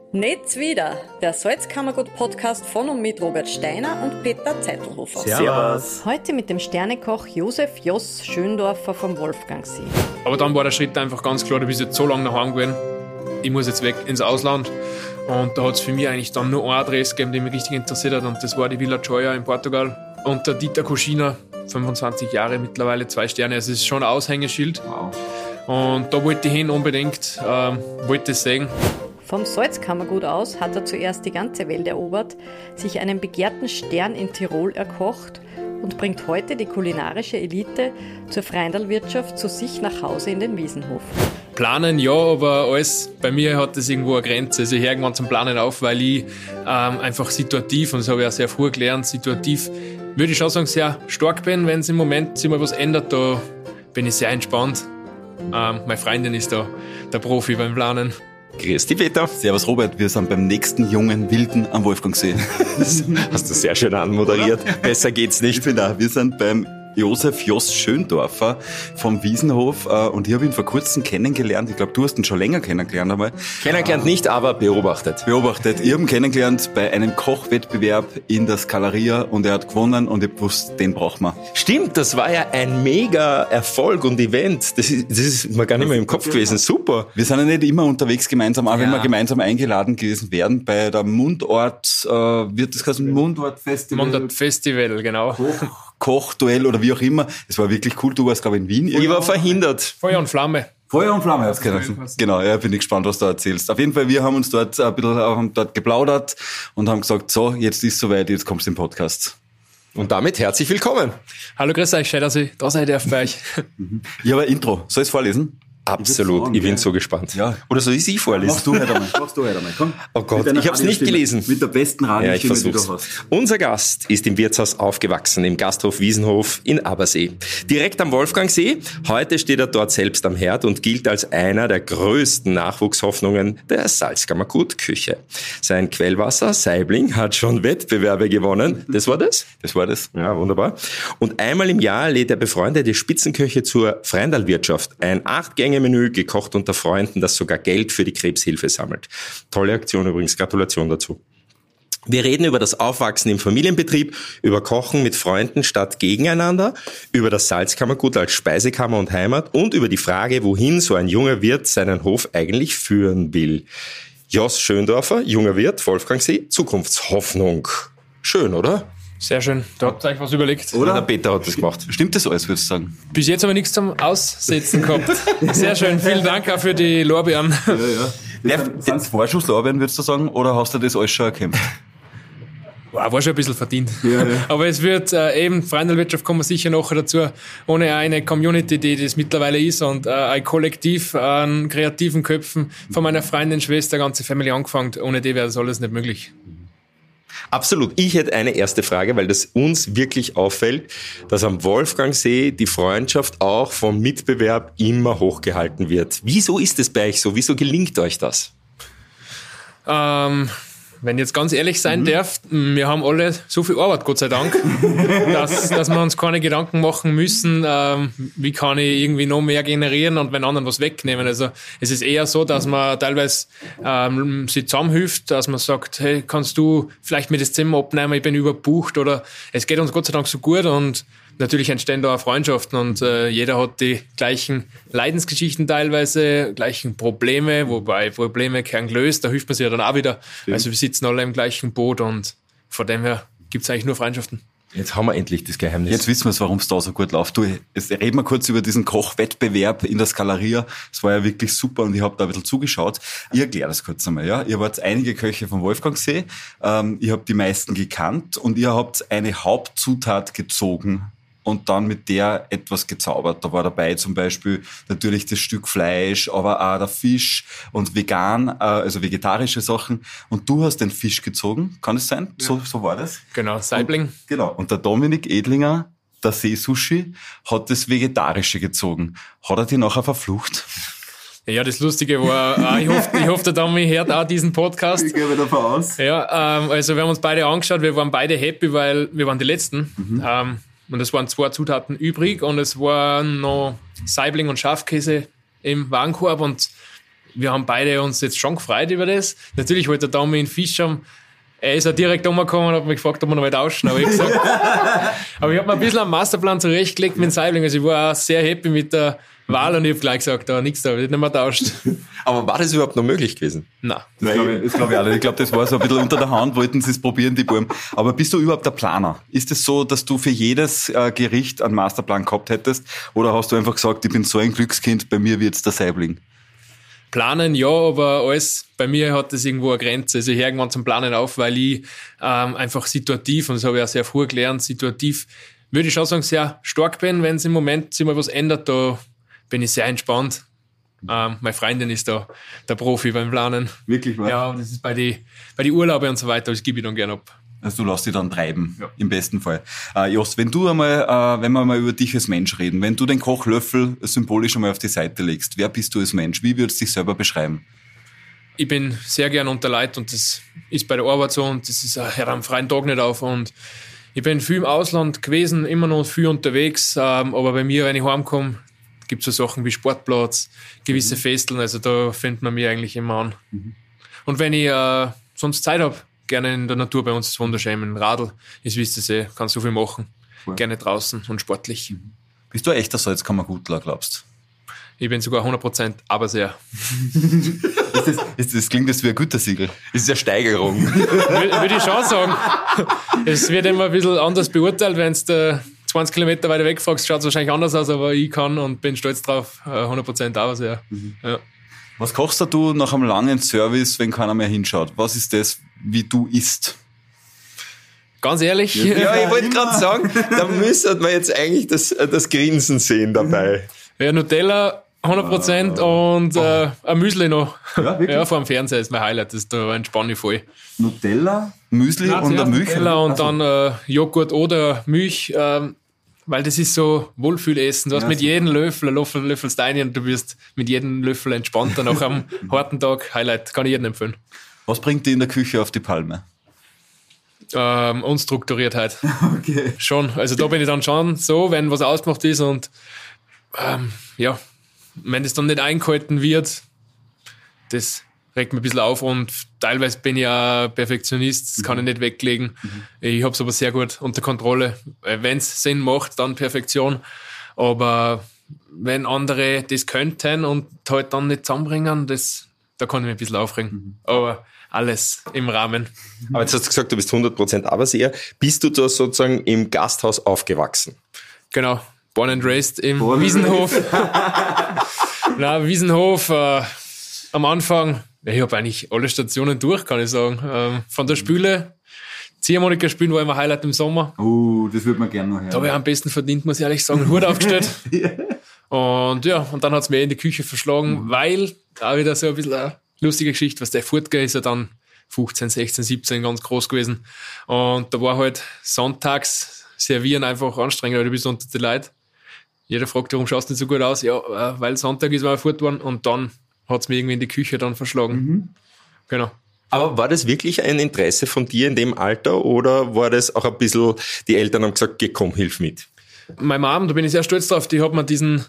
Netz wieder, der Salzkammergut-Podcast von und mit Robert Steiner und Peter Zeitelhofer. Servus. Heute mit dem Sternekoch Josef Joss Schöndorfer vom Wolfgangsee. Aber dann war der Schritt einfach ganz klar, du bist jetzt so lange daheim gewesen, ich muss jetzt weg ins Ausland. Und da hat es für mich eigentlich dann nur eine Adresse gegeben, die mich richtig interessiert hat, und das war die Villa Joia in Portugal. Und der Dieter Kuschiner, 25 Jahre mittlerweile, 2 Sterne, also es ist schon ein Aushängeschild. Wow. Und da wollte ich hin unbedingt, wollte es sehen. Vom Salzkammergut aus hat er zuerst die ganze Welt erobert, sich einen begehrten Stern in Tirol erkocht und bringt heute die kulinarische Elite zur Freundalwirtschaft zu sich nach Hause in den Wiesenhof. Planen ja, aber alles, bei mir hat das irgendwo eine Grenze. Also ich höre irgendwann zum Planen auf, weil ich einfach situativ, und das habe ich auch sehr früh gelernt, situativ, würde ich schon sagen, sehr stark bin. Wenn es im Moment sich mal was ändert, da bin ich sehr entspannt. Meine Freundin ist da der Profi beim Planen. Grüß dich, Peter. Servus, Robert. Wir sind beim nächsten jungen Wilden am Wolfgangsee. Hast du sehr schön anmoderiert. Oder? Besser geht's nicht. Ich finde auch, wir sind beim Josef Joss Schöndorfer vom Wiesenhof, und ich habe ihn vor kurzem kennengelernt. Ich glaube, du hast ihn schon länger kennengelernt einmal. Kennengelernt nicht, aber beobachtet. Ich habe ihn kennengelernt bei einem Kochwettbewerb in der Scalaria, und er hat gewonnen, und ich wusste, den brauchen wir. Stimmt, das war ja ein mega Erfolg und Event. Das ist mir gar nicht mehr im Kopf gewesen. Super. Wir sind ja nicht immer unterwegs gemeinsam, auch wenn wir gemeinsam eingeladen gewesen wären bei der Mundort, wird das heißen Mundort-Festival? Mundort-Festival, genau. Kochduell oder wie auch immer. Es war wirklich cool. Du warst, glaube ich, in Wien. Ich war verhindert. Feuer und Flamme. Feuer und Flamme hat's geheißen. Genau, ja, bin ich gespannt, was du erzählst. Auf jeden Fall, wir haben uns dort ein bisschen dort geplaudert und haben gesagt, so, jetzt ist soweit, jetzt kommst du im Podcast. Und damit herzlich willkommen. Hallo, grüß euch, schön, dass ich da sein darf bei euch. Ich habe ein Intro. Soll ich es vorlesen? Absolut, ich bin so gespannt. Ja. Oder soll ich sie vorlesen? Machst du heute einmal, komm. Oh Gott, ich habe es nicht gelesen. Mit der besten Radiostimme, die du hast. Unser Gast ist im Wirtshaus aufgewachsen, im Gasthof Wiesenhof in Abersee. Direkt am Wolfgangsee. Heute steht er dort selbst am Herd und gilt als einer der größten Nachwuchshoffnungen der Salzkammergut-Küche. Sein Quellwasser, Saibling, hat schon Wettbewerbe gewonnen. Das war das? Das war das. Ja, wunderbar. Und einmal im Jahr lädt der befreundete Spitzenköche zur Freundalwirtschaft. Ein 8-Gänge-Menü, gekocht unter Freunden, das sogar Geld für die Krebshilfe sammelt. Tolle Aktion übrigens, Gratulation dazu. Wir reden über das Aufwachsen im Familienbetrieb, über Kochen mit Freunden statt gegeneinander, über das Salzkammergut als Speisekammer und Heimat und über die Frage, wohin so ein junger Wirt seinen Hof eigentlich führen will. Joss Schöndorfer, junger Wirt, Wolfgangsee, Zukunftshoffnung. Schön, oder? Sehr schön. Da habt ihr euch was überlegt. Oder? Der Peter hat das gemacht. Stimmt das alles, würdest du sagen? Bis jetzt haben wir nichts zum Aussetzen gehabt. Sehr schön. Vielen Dank auch für die Lorbeeren. Ja. Sind es Vorschusslorbeeren, würdest du sagen, oder hast du das alles schon erkämpft? Wow, war schon ein bisschen verdient. Ja. Aber es wird eben, Freundalwirtschaft kommen wir sicher noch dazu, ohne eine Community, die das mittlerweile ist, und ein Kollektiv an kreativen Köpfen von meiner Freundin, Schwester, ganze Family angefangen. Ohne die wäre das alles nicht möglich. Absolut. Ich hätte eine erste Frage, weil das uns wirklich auffällt, dass am Wolfgangsee die Freundschaft auch vom Mitbewerb immer hochgehalten wird. Wieso ist es bei euch so? Wieso gelingt euch das? Wenn ich jetzt ganz ehrlich sein darf, wir haben alle so viel Arbeit, Gott sei Dank, dass wir uns keine Gedanken machen müssen, wie kann ich irgendwie noch mehr generieren und wenn anderen was wegnehmen. Also es ist eher so, dass man teilweise sich zusammenhilft, dass man sagt, hey, kannst du vielleicht mir das Zimmer abnehmen, ich bin überbucht, oder es geht uns Gott sei Dank so gut, und natürlich entstehen da auch Freundschaften, und jeder hat die gleichen Leidensgeschichten teilweise, gleichen Probleme, wobei Probleme kein gelöst, da hilft man sich ja dann auch wieder. Ja. Also wir sitzen alle im gleichen Boot, und von dem her gibt's eigentlich nur Freundschaften. Jetzt haben wir endlich das Geheimnis. Jetzt wissen wir, warum es da so gut läuft. Du, jetzt reden wir kurz über diesen Kochwettbewerb in der Scalaria. Das war ja wirklich super, und ich habe da ein bisschen zugeschaut. Ich erkläre das kurz einmal. Ja, ihr wart einige Köche vom Wolfgangsee, ihr habt die meisten gekannt, und ihr habt eine Hauptzutat gezogen und dann mit der etwas gezaubert. Da war dabei zum Beispiel natürlich das Stück Fleisch, aber auch der Fisch und vegan, also vegetarische Sachen. Und du hast den Fisch gezogen, kann es sein? Ja. So war das? Genau, Saibling. Genau. Und der Dominik Edlinger, der Seesushi, hat das Vegetarische gezogen. Hat er die nachher verflucht? Ja, das Lustige war, ich hoffe, der Domi hört auch diesen Podcast. Ich gehe davon aus. Ja, also wir haben uns beide angeschaut, wir waren beide happy, weil wir waren die Letzten. Und es waren 2 Zutaten übrig, und es war noch Saibling und Schafkäse im Warenkorb, und wir haben beide uns jetzt schon gefreut über das. Natürlich wollte der Tommy einen Fisch haben. Er ist auch direkt umgekommen und hat mich gefragt, ob wir noch mal tauschen. Aber ich gesagt, aber ich habe mir ein bisschen einen Masterplan zurechtgelegt mit dem Saibling. Also ich war auch sehr happy mit der Wahl und ich habe gleich gesagt, nichts da, wird nicht mehr tauscht. Aber war das überhaupt noch möglich gewesen? Nein. Das glaube ich auch nicht. Ich glaube, das war so ein bisschen unter der Hand, wollten sie es probieren, die Buben. Aber bist du überhaupt der Planer? Ist es so, dass du für jedes Gericht einen Masterplan gehabt hättest? Oder hast du einfach gesagt, ich bin so ein Glückskind, bei mir wird's der Saibling? Planen, ja, aber alles, bei mir hat das irgendwo eine Grenze. Also ich höre irgendwann zum Planen auf, weil ich einfach situativ, und das habe ich auch sehr früh gelernt, situativ, würde ich schon sagen, sehr stark bin. Wenn es im Moment sich mal was ändert, da bin ich sehr entspannt. Meine Freundin ist da der Profi beim Planen. Wirklich, wahr? Ja, das ist bei die Urlaube und so weiter, das gebe ich dann gerne ab. Also du lässt dich dann treiben, im besten Fall. Jost, wenn wir mal über dich als Mensch reden, wenn du den Kochlöffel symbolisch einmal auf die Seite legst, wer bist du als Mensch? Wie würdest du dich selber beschreiben? Ich bin sehr gern unter Leid und das ist bei der Arbeit so und das ist hört am freien Tag nicht auf und ich bin viel im Ausland gewesen, immer noch viel unterwegs, aber bei mir, wenn ich heimkomme, gibt es so Sachen wie Sportplatz, gewisse Festeln, also da findet man mich eigentlich immer an. Und wenn ich sonst Zeit habe, gerne in der Natur, bei uns ist es wunderschön, ein Radl ist, wisst ihr sehr, kann so viel machen. Cool. Gerne draußen und sportlich. Bist du ein echter Salzkammergutler, glaubst du? Ich bin sogar 100%, aber sehr. Das klingt jetzt wie ein Gütesiegel. Das ist eine Steigerung. Würde ich schon sagen. Es wird immer ein bisschen anders beurteilt, wenn du 20 Kilometer weiter weg fragst, schaut es wahrscheinlich anders aus, aber ich kann und bin stolz drauf, 100% aber sehr. Ja. Was kochst du nach einem langen Service, wenn keiner mehr hinschaut? Was ist das, wie du isst? Ganz ehrlich? Ja, ich wollte gerade sagen, da müsste man jetzt eigentlich das Grinsen sehen dabei. Ja, Nutella 100% und ein Müsli noch. Ja, wirklich? Ja, vor dem Fernseher ist mein Highlight, da entspanne ich voll. Nutella, Müsli und eine Milch? Nutella und dann Joghurt oder Milch, weil das ist so Wohlfühlessen. Du hast mit jedem Löffel, löffelst rein und du wirst mit jedem Löffel entspannter nach einem harten Tag. Highlight, kann ich jedem empfehlen. Was bringt dich in der Küche auf die Palme? Unstrukturiertheit. Okay. Schon. Also da bin ich dann schon so, wenn was ausgemacht ist und wenn das dann nicht eingehalten wird, das regt mich ein bisschen auf und teilweise bin ich auch Perfektionist, das kann ich nicht weglegen. Ich habe es aber sehr gut unter Kontrolle. Wenn es Sinn macht, dann Perfektion. Aber wenn andere das könnten und halt dann nicht zusammenbringen, da kann ich mich ein bisschen aufregen. Aber alles im Rahmen. Aber jetzt hast du gesagt, du bist 100% Aberseher. Bist du da sozusagen im Gasthaus aufgewachsen? Genau. Born and raised im Wiesenhof. Wiesenhof am Anfang, ich habe eigentlich alle Stationen durch, kann ich sagen. Von der Spüle, Ziehharmonika spielen war immer Highlight im Sommer. Das würde man gerne noch hören. Da habe ich am besten verdient, muss ich ehrlich sagen, Hut aufgestellt. Und dann hat es mir in die Küche verschlagen, weil, da wieder so ein bisschen eine lustige Geschichte, was der Furtger ist ja dann 15, 16, 17 ganz groß gewesen. Und da war halt sonntags servieren einfach anstrengend, weil du bist unter die Leute. Jeder fragt, warum schaust du nicht so gut aus? Ja, weil Sonntag ist, war ich fort worden und dann hat es mir irgendwie in die Küche dann verschlagen. Genau. Aber war das wirklich ein Interesse von dir in dem Alter oder war das auch ein bisschen, die Eltern haben gesagt, geh, komm, hilf mit? Meine Mom, da bin ich sehr stolz drauf, die hat mir diesen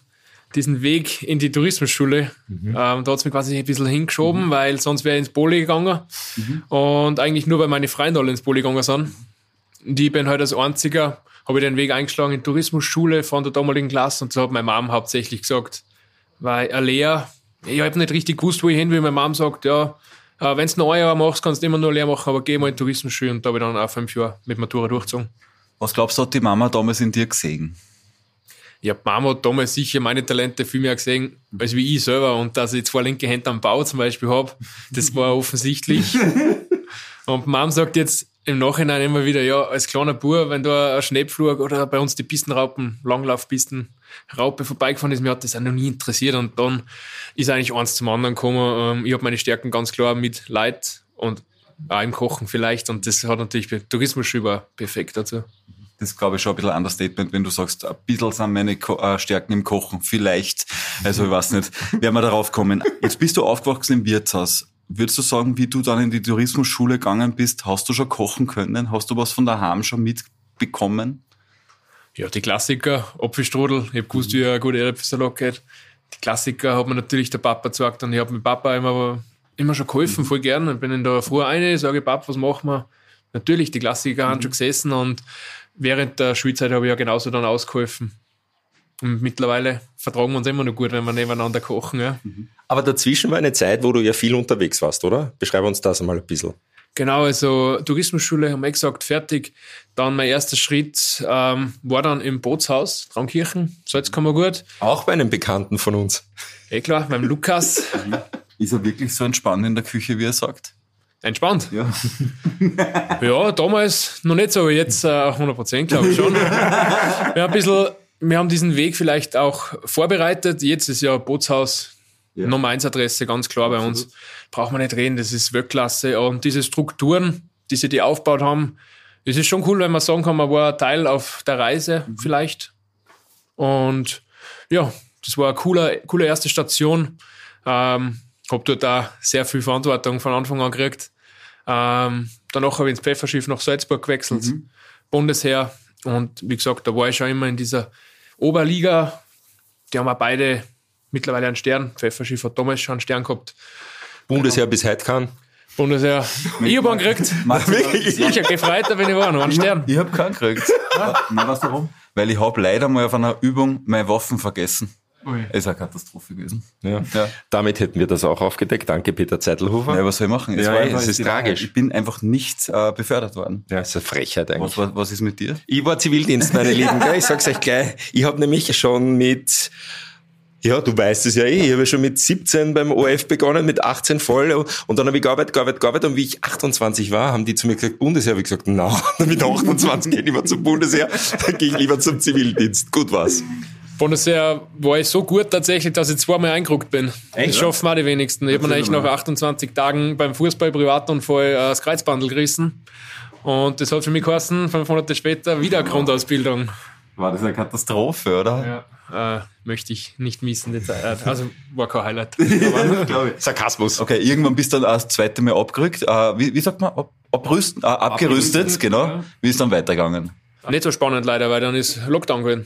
Weg in die Tourismusschule, da hat es mich quasi ein bisschen hingeschoben, weil sonst wäre ich ins Poli gegangen und eigentlich nur, weil meine Freunde alle ins Poli gegangen sind. Und ich bin halt als Einziger, habe ich den Weg eingeschlagen in die Tourismusschule von der damaligen Klasse und so hat meine Mom hauptsächlich gesagt, weil eine Lehre, ich habe nicht richtig gewusst, wo ich hin will. Meine Mom sagt, ja, wenn du noch ein Jahr machst, kannst du immer nur Lehre machen, aber geh mal in die Tourismusschule und da habe ich dann auch 5 Jahre mit Matura durchgezogen. Was glaubst du, hat die Mama damals in dir gesehen? Ja, die Mama hat damals sicher meine Talente viel mehr gesehen, als wie ich selber. Und dass ich 2 linke Hände am Bau zum Beispiel habe, das war offensichtlich. Und die Mom sagt jetzt im Nachhinein immer wieder, ja, als kleiner Bub, wenn da ein Schneepflug oder bei uns die Pistenraupen, Langlaufpistenraupe vorbeigefahren ist, mir hat das auch noch nie interessiert. Und dann ist eigentlich eins zum anderen gekommen. Ich habe meine Stärken ganz klar mit Leid und auch im Kochen vielleicht. Und das hat natürlich bei Tourismusschule war perfekt dazu. Das ist, glaube ich, schon ein bisschen ein Understatement, wenn du sagst, ein bisschen sind meine Stärken im Kochen, vielleicht. Also ich weiß nicht, werden wir darauf kommen. Jetzt bist du aufgewachsen im Wirtshaus. Würdest du sagen, wie du dann in die Tourismusschule gegangen bist, hast du schon kochen können? Hast du was von daheim schon mitbekommen? Ja, die Klassiker, Apfelstrudel. Ich habe gewusst, wie ein guter Apfelsalat geht. die Klassiker hat mir natürlich der Papa gesagt und ich habe mit Papa immer schon geholfen, voll gern. Ich bin in der Früh rein, sage Papa, was machen wir? Natürlich, die Klassiker haben schon gesessen und während der Schulzeit habe ich ja genauso dann ausgeholfen. Und mittlerweile vertragen wir uns immer noch gut, wenn wir nebeneinander kochen. Ja. Aber dazwischen war eine Zeit, wo du ja viel unterwegs warst, oder? Beschreib uns das einmal ein bisschen. Genau, also Tourismusschule haben wir gesagt, fertig. Dann mein erster Schritt war dann im Bootshaus, Traunkirchen, Salzkammergut. Auch bei einem Bekannten von uns. Klar, beim Lukas. Ist er wirklich so entspannt in der Küche, wie er sagt? Entspannt. Ja. Ja, damals noch nicht so, aber jetzt 100%, glaube ich schon. Wir haben diesen Weg vielleicht auch vorbereitet. Jetzt ist ja Bootshaus Nummer 1 Adresse, ganz klar bei uns. Braucht man nicht reden, das ist Weltklasse. Und diese Strukturen, die sie die aufgebaut haben, es ist schon cool, wenn man sagen kann, man war Teil auf der Reise vielleicht. Und ja, das war eine coole erste Station. Habe dort auch sehr viel Verantwortung von Anfang an gekriegt. Danach habe ich ins Pfefferschiff nach Salzburg gewechselt, Bundesheer. Und wie gesagt, da war ich schon immer in dieser Oberliga. Die haben auch beide mittlerweile einen Stern. Pfefferschiff hat damals schon einen Stern gehabt. Bundesheer bis heute kann. Bundesheer. Ich habe einen gekriegt. Sicher, gefreut, wenn ich war, noch einen Stern. Ich habe keinen gekriegt. Na, weißt du warum? Weil ich habe leider mal auf einer Übung meine Waffen vergessen. Ui. Ist eine Katastrophe gewesen. Ja. Damit hätten wir das auch aufgedeckt. Danke, Peter Zeitelhofer. Ja, was soll ich machen? Es ist tragisch. Ich bin einfach nicht befördert worden. Ja, ist eine Frechheit eigentlich. Was ist mit dir? Ich war Zivildienst, meine Lieben. Gell? Ich sag's euch gleich. Ich habe nämlich schon mit... Ja, du weißt es ja ich habe schon mit 17 beim ORF begonnen, mit 18 voll und dann habe ich gearbeitet und wie ich 28 war, haben die zu mir gesagt, Bundesheer, habe ich gesagt, na, mit 28 gehe ich lieber zum Bundesheer, dann gehe ich lieber zum Zivildienst. Gut war's. Bundesheer war ich so gut tatsächlich, dass ich zweimal eingerückt bin. Echt? Das schaffen auch die wenigsten. Ich habe mir eigentlich nach 28 Tagen beim Fußball-Privatunfall das Kreuzbandel gerissen und das hat für mich geheißen, 5 Monate später wieder eine Grundausbildung. War das eine Katastrophe, oder? Ja, möchte ich nicht missen. Die Zeit. Also war kein Highlight. Sarkasmus. Okay, irgendwann bist du dann das zweite Mal abgerückt. Wie sagt man? Abgerüstet, genau. Ja. Wie ist dann weitergegangen? Nicht so spannend leider, weil dann ist Lockdown gewesen.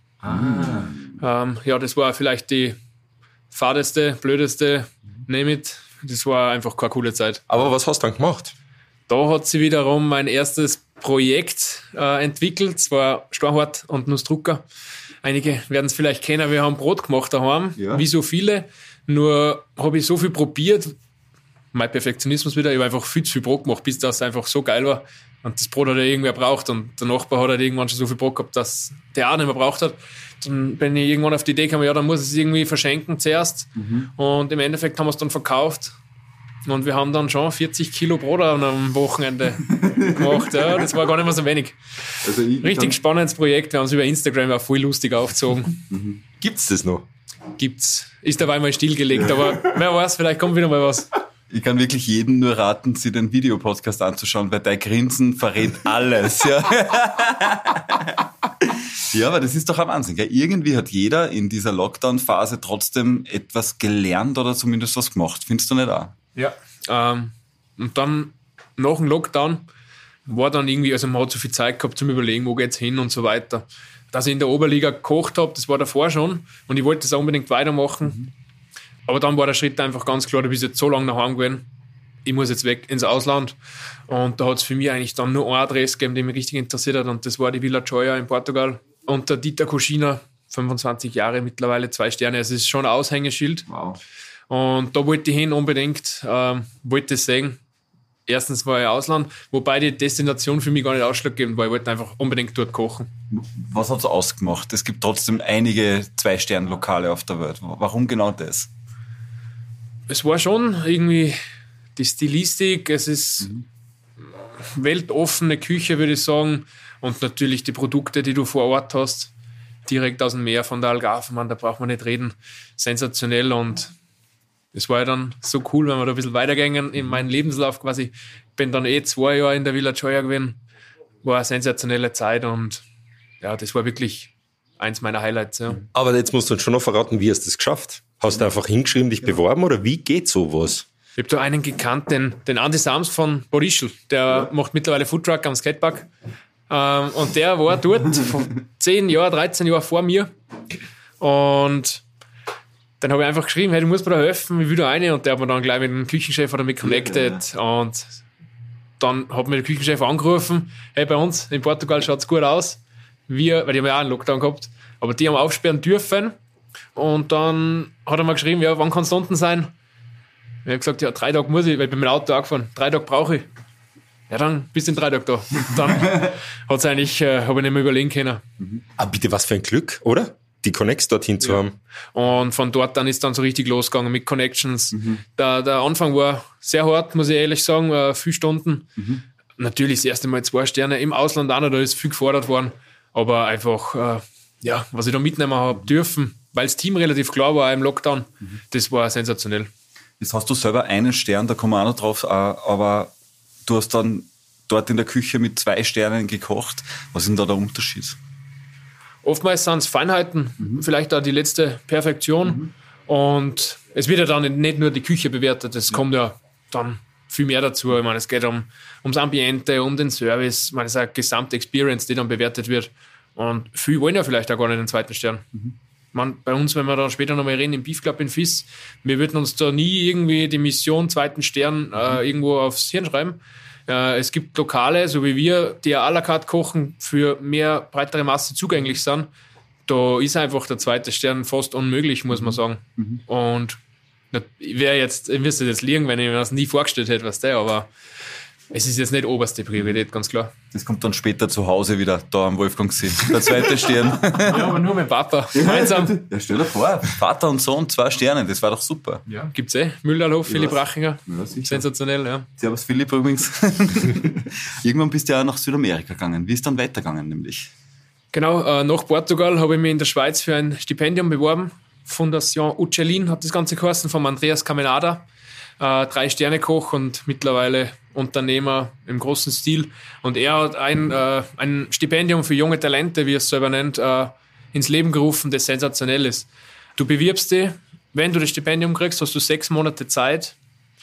Ja, das war vielleicht die fadeste, blödeste, name it. Das war einfach keine coole Zeit. Aber was hast du dann gemacht? Da hat sie wiederum mein erstes Projekt entwickelt. Es war Steinhardt und Nussdrucker. Einige werden es vielleicht kennen. Wir haben Brot gemacht daheim, wie so viele. Nur habe ich so viel probiert. Mein Perfektionismus wieder. Ich habe einfach viel zu viel Brot gemacht, bis das einfach so geil war. Und das Brot hat ja irgendwer braucht. Und der Nachbar hat halt irgendwann schon so viel Brot gehabt, dass der auch nicht mehr braucht hat. Dann bin ich irgendwann auf die Idee gekommen, ja, dann muss ich es irgendwie verschenken zuerst. Und im Endeffekt haben wir es dann verkauft. Und wir haben dann schon 40 Kilo Brot am Wochenende gemacht. Ja, das war gar nicht mehr so wenig. Also Richtig spannendes Projekt. Wir haben es über Instagram auch voll lustig aufgezogen. Gibt's das noch? Gibt's. Ist dabei mal stillgelegt, aber wer weiß, vielleicht kommt wieder mal was. Ich kann wirklich jedem nur raten, sich den Videopodcast anzuschauen, weil dein Grinsen verrät alles. Ja, ja, aber das ist doch ein Wahnsinn. Gell? Irgendwie hat jeder in dieser Lockdown-Phase trotzdem etwas gelernt oder zumindest was gemacht. Findest du nicht auch? Ja. Und dann nach dem Lockdown war dann irgendwie, also man hat so viel Zeit gehabt zum Überlegen, wo geht's hin und so weiter. Dass ich in der Oberliga gekocht habe, das war davor schon und ich wollte das auch unbedingt weitermachen. Aber dann war der Schritt einfach ganz klar, du bist jetzt so lange daheim gewesen, ich muss jetzt weg ins Ausland. Und da hat es für mich eigentlich dann nur eine Adresse gegeben, die mich richtig interessiert hat und das war die Vila Joia in Portugal. Und der Dieter Kuschina, 25 Jahre mittlerweile, 2 Sterne, es ist schon ein Aushängeschild. Wow. Und da wollte ich hin unbedingt, wollte es sehen. Erstens war ich Ausland, wobei die Destination für mich gar nicht ausschlaggebend war. Ich wollte einfach unbedingt dort kochen. Was hat's ausgemacht? Es gibt trotzdem einige 2-Sterne-Lokale auf der Welt. Warum genau das? Es war schon irgendwie die Stilistik, es ist weltoffene Küche, würde ich sagen. Und natürlich die Produkte, die du vor Ort hast, direkt aus dem Meer von der Algarve, da braucht man nicht reden. Sensationell und es war ja dann so cool, wenn wir da ein bisschen weitergehen in meinen Lebenslauf quasi. Ich bin dann 2 Jahre in der Vila Joia gewesen. War eine sensationelle Zeit und ja, das war wirklich eins meiner Highlights. Ja. Aber jetzt musst du uns schon noch verraten, wie hast du das geschafft? Hast du einfach hingeschrieben, dich beworben oder wie geht sowas? Ich habe da einen gekannt, den Andi Sams von Borischl. Der macht mittlerweile Foodtruck am Skatepark. Und der war dort 10 Jahre, 13 Jahre vor mir. Und dann habe ich einfach geschrieben, hey, du musst mir da helfen, ich will da rein. Und der hat mir dann gleich mit dem Küchenchef oder mit connected. Und dann hat mir der Küchenchef angerufen, hey, bei uns in Portugal schaut's gut aus. Weil die haben ja auch einen Lockdown gehabt. Aber die haben aufsperren dürfen. Und dann hat er mir geschrieben, ja, wann kannst du unten sein? Ich habe gesagt, ja, 3 Tage muss ich, weil ich bin mit dem Auto angefahren. 3 Tage brauche ich. Ja, dann bist du in 3 Tagen da. Dann hat's eigentlich, habe ich nicht mehr überlegen können. Ah, bitte, was für ein Glück, oder? Die Connects dorthin zu haben. Und von dort dann ist dann so richtig losgegangen mit Connections. Der Anfang war sehr hart, muss ich ehrlich sagen, 4 Stunden. Natürlich das erste Mal 2 Sterne, im Ausland auch noch, da ist viel gefordert worden. Aber einfach, was ich da mitnehmen habe dürfen, weil das Team relativ klar war im Lockdown, das war sensationell. Jetzt hast du selber einen Stern, da kommen wir auch noch drauf, aber du hast dann dort in der Küche mit 2 Sternen gekocht. Was ist denn da der Unterschied? Oftmals sind es Feinheiten, vielleicht auch die letzte Perfektion. Und es wird ja dann nicht nur die Küche bewertet, es kommt ja dann viel mehr dazu. Ich meine, es geht ums Ambiente, um den Service. Ich meine, es ist eine gesamte Experience, die dann bewertet wird. Und viele wollen ja vielleicht auch gar nicht den 2. Stern. Man, bei uns, wenn wir da später nochmal reden, im Beef Club in Fiss, wir würden uns da nie irgendwie die Mission 2. Stern irgendwo aufs Hirn schreiben. Es gibt Lokale, so wie wir, die ja à la carte kochen, für mehr breitere Masse zugänglich sind. Da ist einfach der 2. Stern fast unmöglich, muss man sagen. Und ich müsste jetzt liegen, wenn ich mir das nie vorgestellt hätte, was der, aber es ist jetzt nicht oberste Priorität, ganz klar. Das kommt dann später zu Hause wieder, da am Wolfgangsee. Der 2. Stern. Ja, aber nur mit Papa, gemeinsam. Ja, stell dir vor, Vater und Sohn, 2 Sterne, das war doch super. Ja, gibt's Müllhalhof, Philipp Rachinger. Ja, sicher. Sensationell, ja. Servus Philipp übrigens. Irgendwann bist du ja nach Südamerika gegangen. Wie ist dann weitergegangen nämlich? Genau, nach Portugal habe ich mich in der Schweiz für ein Stipendium beworben. Fondation Uccelin hat das Ganze geheißen, von Andreas Camenada. 3 Sterne Koch und mittlerweile Unternehmer im großen Stil. Und er hat ein Stipendium für junge Talente, wie er es selber nennt, ins Leben gerufen, das sensationell ist. Du bewirbst dich, wenn du das Stipendium kriegst, hast du 6 Monate Zeit,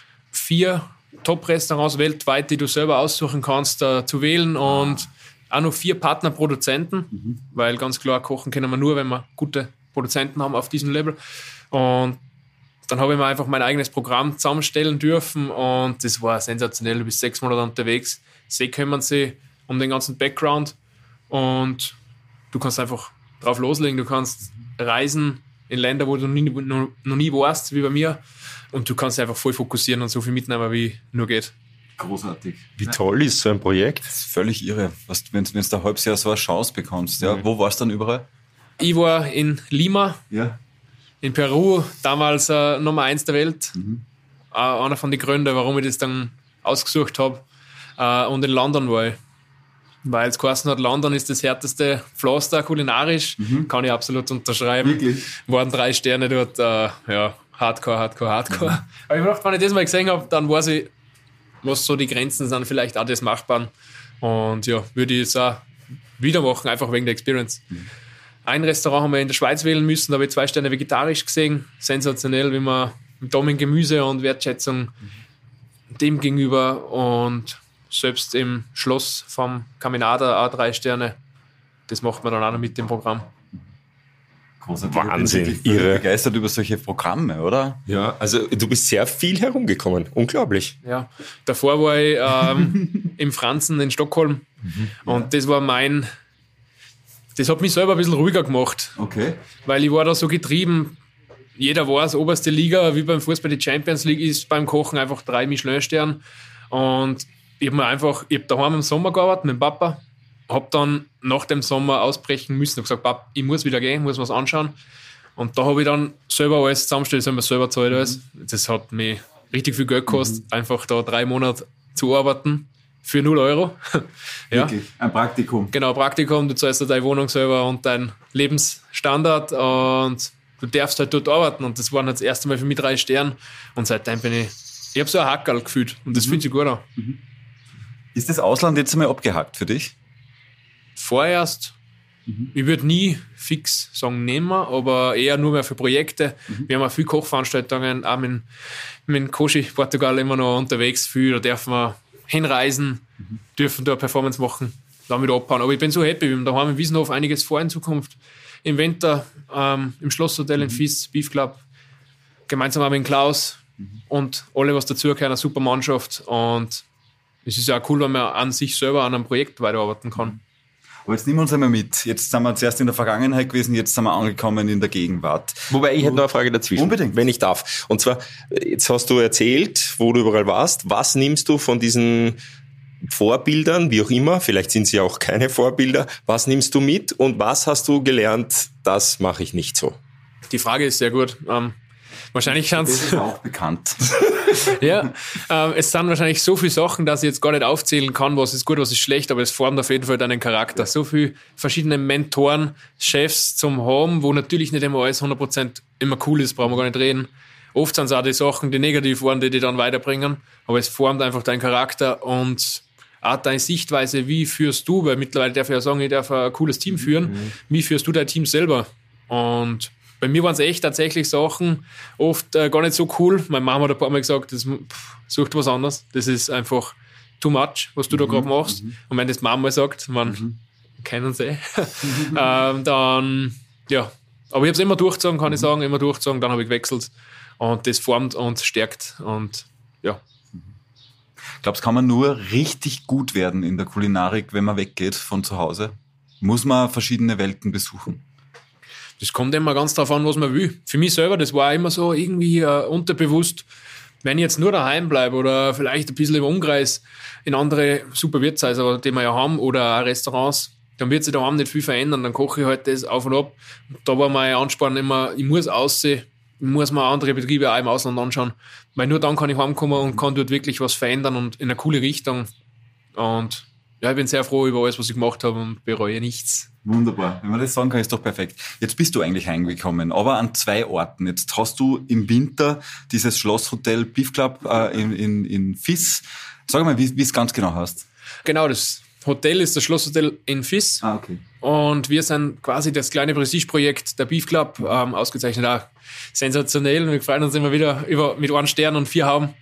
4 Top-Restaurants weltweit, die du selber aussuchen kannst, zu wählen und auch noch 4 Partnerproduzenten, weil ganz klar, kochen können wir nur, wenn wir gute Produzenten haben auf diesem Level. Und dann habe ich mir einfach mein eigenes Programm zusammenstellen dürfen und das war sensationell. Du bist 6 Monate unterwegs, sie kümmern sich um den ganzen Background und du kannst einfach drauf loslegen. Du kannst reisen in Länder, wo du noch nie warst, wie bei mir, und du kannst einfach voll fokussieren und so viel mitnehmen, wie nur geht. Großartig. Wie toll ist so ein Projekt? Das ist völlig irre, wenn du da ein halbes Jahr so eine Chance bekommst. Ja. Wo warst du dann überall? Ich war in Lima. Ja. In Peru, damals Nummer 1 der Welt. Einer von den Gründen, warum ich das dann ausgesucht habe. Und in London war ich. Weil es geheißen hat, London ist das härteste Pflaster kulinarisch. Kann ich absolut unterschreiben. Wirklich? Waren 3 Sterne dort. Hardcore. Aber ich habe gedacht, wenn ich das mal gesehen habe, dann weiß ich, was so die Grenzen sind, vielleicht auch das Machbaren. Und ja, würde ich es auch wieder machen, einfach wegen der Experience. Ein Restaurant haben wir in der Schweiz wählen müssen, da habe ich 2 Sterne vegetarisch gesehen. Sensationell, wie man mit Daumen Gemüse und Wertschätzung dem gegenüber, und selbst im Schloss vom Caminada auch 3 Sterne. Das macht man dann auch noch mit dem Programm. Großartig. Wahnsinn, Ich bin irre. begeistert über solche Programme, oder? Ja, also du bist sehr viel herumgekommen. Unglaublich. Ja, davor war ich im Franzen in Stockholm und das war das hat mich selber ein bisschen ruhiger gemacht, Okay. weil ich war da so getrieben. Jeder weiß, oberste Liga, wie beim Fußball, die Champions League ist beim Kochen einfach 3 Michelin-Sterne. Und ich habe daheim im Sommer gearbeitet mit dem Papa, habe dann nach dem Sommer ausbrechen müssen und gesagt, Papa, ich muss wieder gehen, muss was anschauen. Und da habe ich dann selber alles zusammengestellt, das haben wir selber gezahlt alles. Das hat mich richtig viel Geld gekostet, einfach da 3 Monate zu arbeiten für 0 Euro. Ja. Wirklich? Ein Praktikum. Genau, Praktikum, du zahlst deine Wohnung selber und deinen Lebensstandard und du darfst halt dort arbeiten, und das waren halt das erste Mal für mich 3 Sterne, und seitdem ich habe so ein Hackerl gefühlt und das fühlt sich gut an. Ist das Ausland jetzt einmal abgehakt für dich? Vorerst, ich würde nie fix sagen nehmen, aber eher nur mehr für Projekte. Wir haben auch viele Kochveranstaltungen, auch mit Koshi Portugal immer noch unterwegs, viel, da dürfen wir hinreisen, dürfen da eine Performance machen, dann wieder abhauen. Aber ich bin so happy, wir haben daheim in Wiesenhof einiges vor in Zukunft. Im Winter im Schlosshotel in Fiss, Beef Club, gemeinsam auch mit Klaus und alle, was dazugehört, eine super Mannschaft. Und es ist ja auch cool, wenn man an sich selber an einem Projekt weiterarbeiten kann. Aber jetzt nehmen wir uns einmal mit. Jetzt sind wir zuerst in der Vergangenheit gewesen, jetzt sind wir angekommen in der Gegenwart. Wobei, ich hätte noch eine Frage dazwischen. Unbedingt. Wenn ich darf. Und zwar, jetzt hast du erzählt, wo du überall warst. Was nimmst du von diesen Vorbildern, wie auch immer, vielleicht sind sie auch keine Vorbilder, was nimmst du mit und was hast du gelernt, das mache ich nicht so? Die Frage ist sehr gut. Wahrscheinlich Das ist auch bekannt. ja, es sind wahrscheinlich so viele Sachen, dass ich jetzt gar nicht aufzählen kann, was ist gut, was ist schlecht, aber es formt auf jeden Fall deinen Charakter. So viele verschiedene Mentoren, Chefs zum haben, wo natürlich nicht immer alles 100% immer cool ist, brauchen wir gar nicht reden. Oft sind es auch die Sachen, die negativ waren, die dann weiterbringen, aber es formt einfach deinen Charakter und auch deine Sichtweise, wie führst du, weil mittlerweile darf ich ja sagen, ich darf ein cooles Team führen, wie führst du dein Team selber? Und bei mir waren es echt tatsächlich Sachen, oft gar nicht so cool. Meine Mama hat ein paar Mal gesagt, sucht was anderes. Das ist einfach too much, was du da gerade machst. Und wenn das Mama sagt, man kennen sie, dann, ja. Aber ich habe es immer durchgezogen, kann ich sagen, dann habe ich gewechselt. Und das formt und stärkt und ja. Ich glaube, es kann man nur richtig gut werden in der Kulinarik, wenn man weggeht von zu Hause. Muss man verschiedene Welten besuchen. Das kommt immer ganz drauf an, was man will. Für mich selber, das war immer so irgendwie unterbewusst, wenn ich jetzt nur daheim bleibe oder vielleicht ein bisschen im Umkreis in andere super Wirtshäuser, die wir ja haben, oder auch Restaurants, dann wird sich daheim nicht viel verändern. Dann koche ich halt das auf und ab. Da war mein Ansporn immer, ich muss aussehen, ich muss mir andere Betriebe auch im Ausland anschauen, weil nur dann kann ich heimkommen und kann dort wirklich was verändern und in eine coole Richtung. Und ja, ich bin sehr froh über alles, was ich gemacht habe und bereue nichts. Wunderbar. Wenn man das sagen kann, ist doch perfekt. Jetzt bist du eigentlich heimgekommen, aber an 2 Orten. Jetzt hast du im Winter dieses Schlosshotel Beef Club in Fiss. Sag mal, wie es ganz genau heißt. Genau, das Hotel ist das Schlosshotel in Fiss. Ah, okay. Und wir sind quasi das kleine Prestigeprojekt der Beef Club, ausgezeichnet auch sensationell. Und wir freuen uns immer wieder mit 1 Stern und 4 Hauben.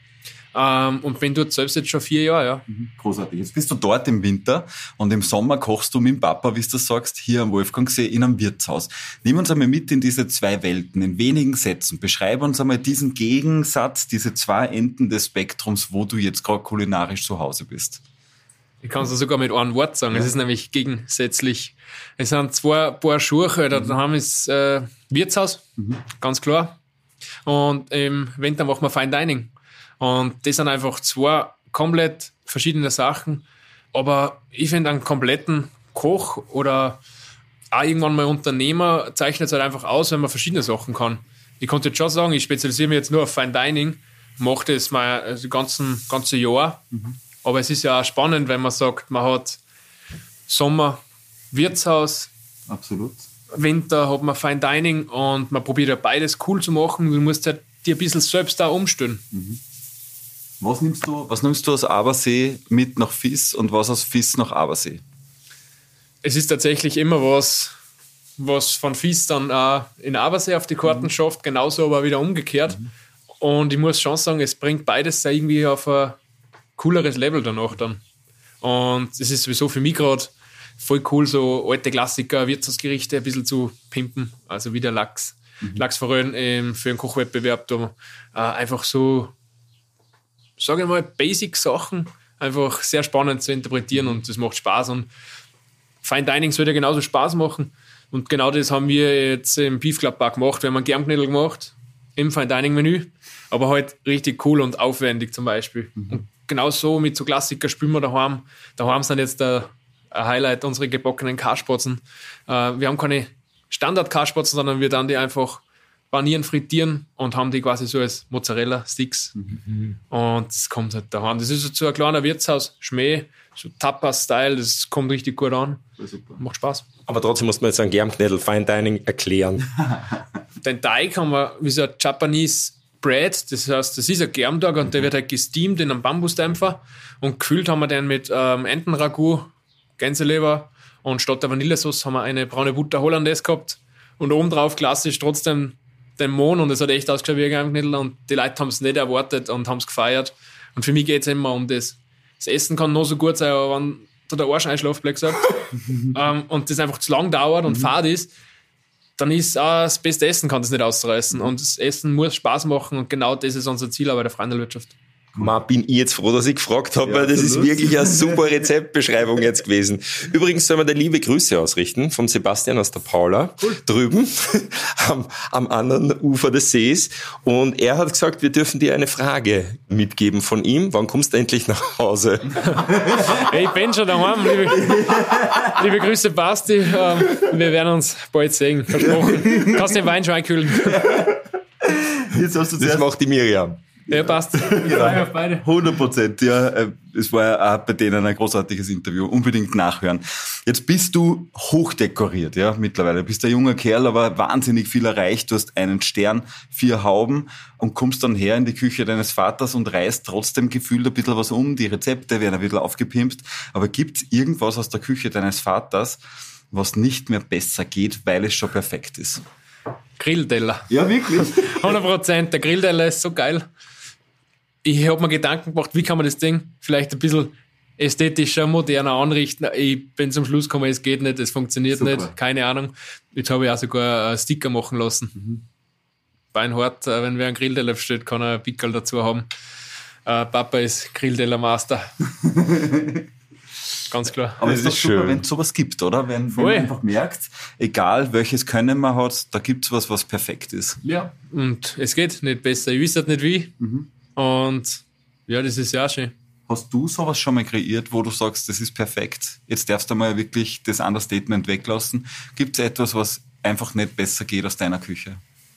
Und bin dort selbst jetzt schon 4 Jahre, ja. Großartig. Jetzt bist du dort im Winter und im Sommer kochst du mit dem Papa, wie du sagst, hier am Wolfgangsee in einem Wirtshaus. Nimm uns einmal mit in diese 2 Welten, in wenigen Sätzen. Beschreibe uns einmal diesen Gegensatz, diese 2 Enden des Spektrums, wo du jetzt gerade kulinarisch zu Hause bist. Ich kann es sogar mit einem Wort sagen. Es ist nämlich gegensätzlich. Es sind 2 Paar Schuhe. Da haben wir Wirtshaus, ganz klar. Und im Winter machen wir Fine Dining. Und das sind einfach 2 komplett verschiedene Sachen. Aber ich finde, einen kompletten Koch oder auch irgendwann mal Unternehmer zeichnet es halt einfach aus, wenn man verschiedene Sachen kann. Ich konnte jetzt schon sagen, ich spezialisiere mich jetzt nur auf Fine Dining, mache das das ganze Jahr. Aber es ist ja auch spannend, wenn man sagt, man hat Sommer Wirtshaus, Absolut. Winter hat man Fine Dining und man probiert ja beides cool zu machen. Du musst halt dir ein bisschen selbst da umstellen. Was nimmst du aus Abersee mit nach Fiss und was aus Fiss nach Abersee? Es ist tatsächlich immer was von Fiss dann auch in Abersee auf die Karten schafft, genauso aber wieder umgekehrt. Und ich muss schon sagen, es bringt beides irgendwie auf ein cooleres Level danach dann. Und es ist sowieso für mich gerade voll cool, so alte Klassiker, Wirtshausgerichte ein bisschen zu pimpen, also wie der Lachs. Lachsforellen für einen Kochwettbewerb da. Einfach so, sage ich mal, Basic-Sachen einfach sehr spannend zu interpretieren und das macht Spaß. Und Fine Dining sollte genauso Spaß machen. Und genau das haben wir jetzt im Beef Club Bar gemacht. Wir haben einen Germknödel gemacht im Fine Dining Menü, aber halt richtig cool und aufwendig zum Beispiel. Und genau so mit so Klassiker spielen wir daheim. Daheim sind jetzt ein Highlight unsere gebackenen Karspatzen. Wir haben keine Standard-Karspatzen, sondern wir dann die einfach panieren, frittieren und haben die quasi so als Mozzarella-Sticks. Und das kommt halt daheim. Das ist so ein kleiner Wirtshaus, Schmäh, so Tapas-Style, das kommt richtig gut an. Macht Spaß. Aber trotzdem muss man jetzt einen Germknödel Fine Dining erklären. Den Teig haben wir wie so ein Japanese Bread, das heißt, das ist ein Germtag und der wird halt gesteamt in einem Bambusdämpfer und gefüllt haben wir den mit Entenragout, Gänseleber und statt der Vanillesauce haben wir eine braune Butter Hollandaise gehabt und obendrauf klassisch trotzdem den Mohn und es hat echt ausgeschaut wie ein Germknödel und die Leute haben es nicht erwartet und haben es gefeiert und für mich geht es immer um das. Das Essen kann noch so gut sein, aber wenn da der Arsch einschläft, blöd gesagt, und das einfach zu lang dauert und fad ist, dann ist auch das beste Essen kann das nicht ausreißen. Und das Essen muss Spaß machen und genau das ist unser Ziel auch bei der Freundelwirtschaft. Bin ich jetzt froh, dass ich gefragt habe, weil das ist wirklich eine super Rezeptbeschreibung jetzt gewesen. Übrigens soll man dir liebe Grüße ausrichten von Sebastian aus der Paula drüben am anderen Ufer des Sees. Und er hat gesagt, wir dürfen dir eine Frage mitgeben von ihm. Wann kommst du endlich nach Hause? Ich bin schon daheim. Liebe Grüße, Basti. Wir werden uns bald sehen. Versprochen. Kannst den Wein schon einkühlen. Jetzt hast du Das macht die Miriam. Ja, passt. Ich freue mich auf beide. 100%, ja. Es war ja auch bei denen ein großartiges Interview. Unbedingt nachhören. Jetzt bist du hochdekoriert, ja, mittlerweile. Du bist ein junger Kerl, aber wahnsinnig viel erreicht. Du hast einen Stern, 4 Hauben und kommst dann her in die Küche deines Vaters und reißt trotzdem gefühlt ein bisschen was um. Die Rezepte werden ein bisschen aufgepimpt. Aber gibt's irgendwas aus der Küche deines Vaters, was nicht mehr besser geht, weil es schon perfekt ist? Grillteller. Ja, wirklich? 100%. Der Grillteller ist so geil. Ich habe mir Gedanken gemacht, wie kann man das Ding vielleicht ein bisschen ästhetischer, moderner anrichten. Ich bin zum Schluss gekommen, es geht nicht, es funktioniert nicht, keine Ahnung. Jetzt habe ich auch sogar einen Sticker machen lassen. Beinhart, wenn wer einen Grillteller bestellt, kann er ein Pickel dazu haben. Papa ist Grillteller-Master. Ganz klar. Aber es ist doch super, wenn es sowas gibt, oder? Wenn man einfach merkt, egal welches Können man hat, da gibt's was perfekt ist. Ja, und es geht nicht besser. Ich wüsste nicht wie. Und ja, das ist ja auch schön. Hast du sowas schon mal kreiert, wo du sagst, das ist perfekt? Jetzt darfst du mal wirklich das Understatement weglassen. Gibt es etwas, was einfach nicht besser geht aus deiner Küche?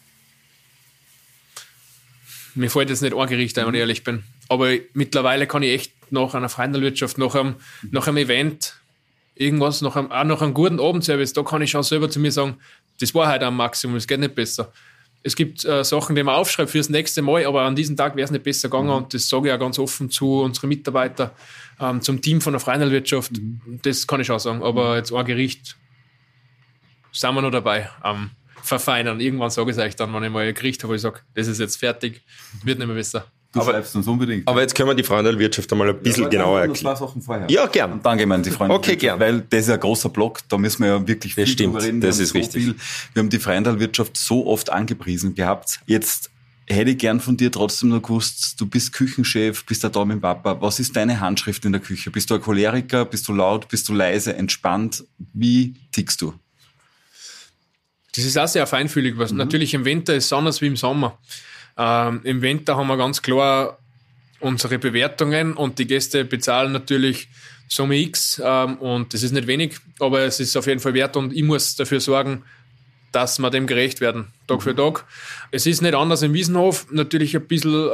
Mir fällt jetzt nicht ein Gericht ein, wenn ich ehrlich bin. Aber mittlerweile kann ich echt nach einer Freundelwirtschaft, nach einem Event, irgendwas, nach einem guten Abendservice, da kann ich schon selber zu mir sagen, das war halt am Maximum, es geht nicht besser. Es gibt Sachen, die man aufschreibt fürs nächste Mal, aber an diesem Tag wäre es nicht besser gegangen und das sage ich auch ganz offen zu unseren Mitarbeitern, zum Team von der Freundelwirtschaft. Das kann ich auch sagen, aber jetzt ein Gericht sind wir noch dabei am Verfeinern. Irgendwann sage ich es euch dann, wenn ich mal ein Gericht habe, wo ich sage, das ist jetzt fertig, wird nicht mehr besser. Du schreibst uns unbedingt. Aber jetzt können wir die Freundelwirtschaft einmal ein bisschen genauer erklären. 2 Wochen vorher. Ja, gern. Und dann gehen wir in die Freundelwirtschaft. Okay, gern. Weil das ist ein großer Block, da müssen wir ja wirklich viel stimmt, drüber reden. das Wir ist haben richtig. Wir haben die Freundelwirtschaft so oft angepriesen gehabt. Jetzt hätte ich gern von dir trotzdem noch gewusst, du bist Küchenchef, bist der Damenpapa. Was ist deine Handschrift in der Küche? Bist du ein Choleriker? Bist du laut? Bist du leise? Entspannt? Wie tickst du? Das ist auch sehr feinfühlig. Was natürlich im Winter ist es anders wie im Sommer. Im Winter haben wir ganz klar unsere Bewertungen und die Gäste bezahlen natürlich Summe X und das ist nicht wenig, aber es ist auf jeden Fall wert und ich muss dafür sorgen, dass wir dem gerecht werden, Tag für Tag. Es ist nicht anders im Wiesenhof, natürlich ein bisschen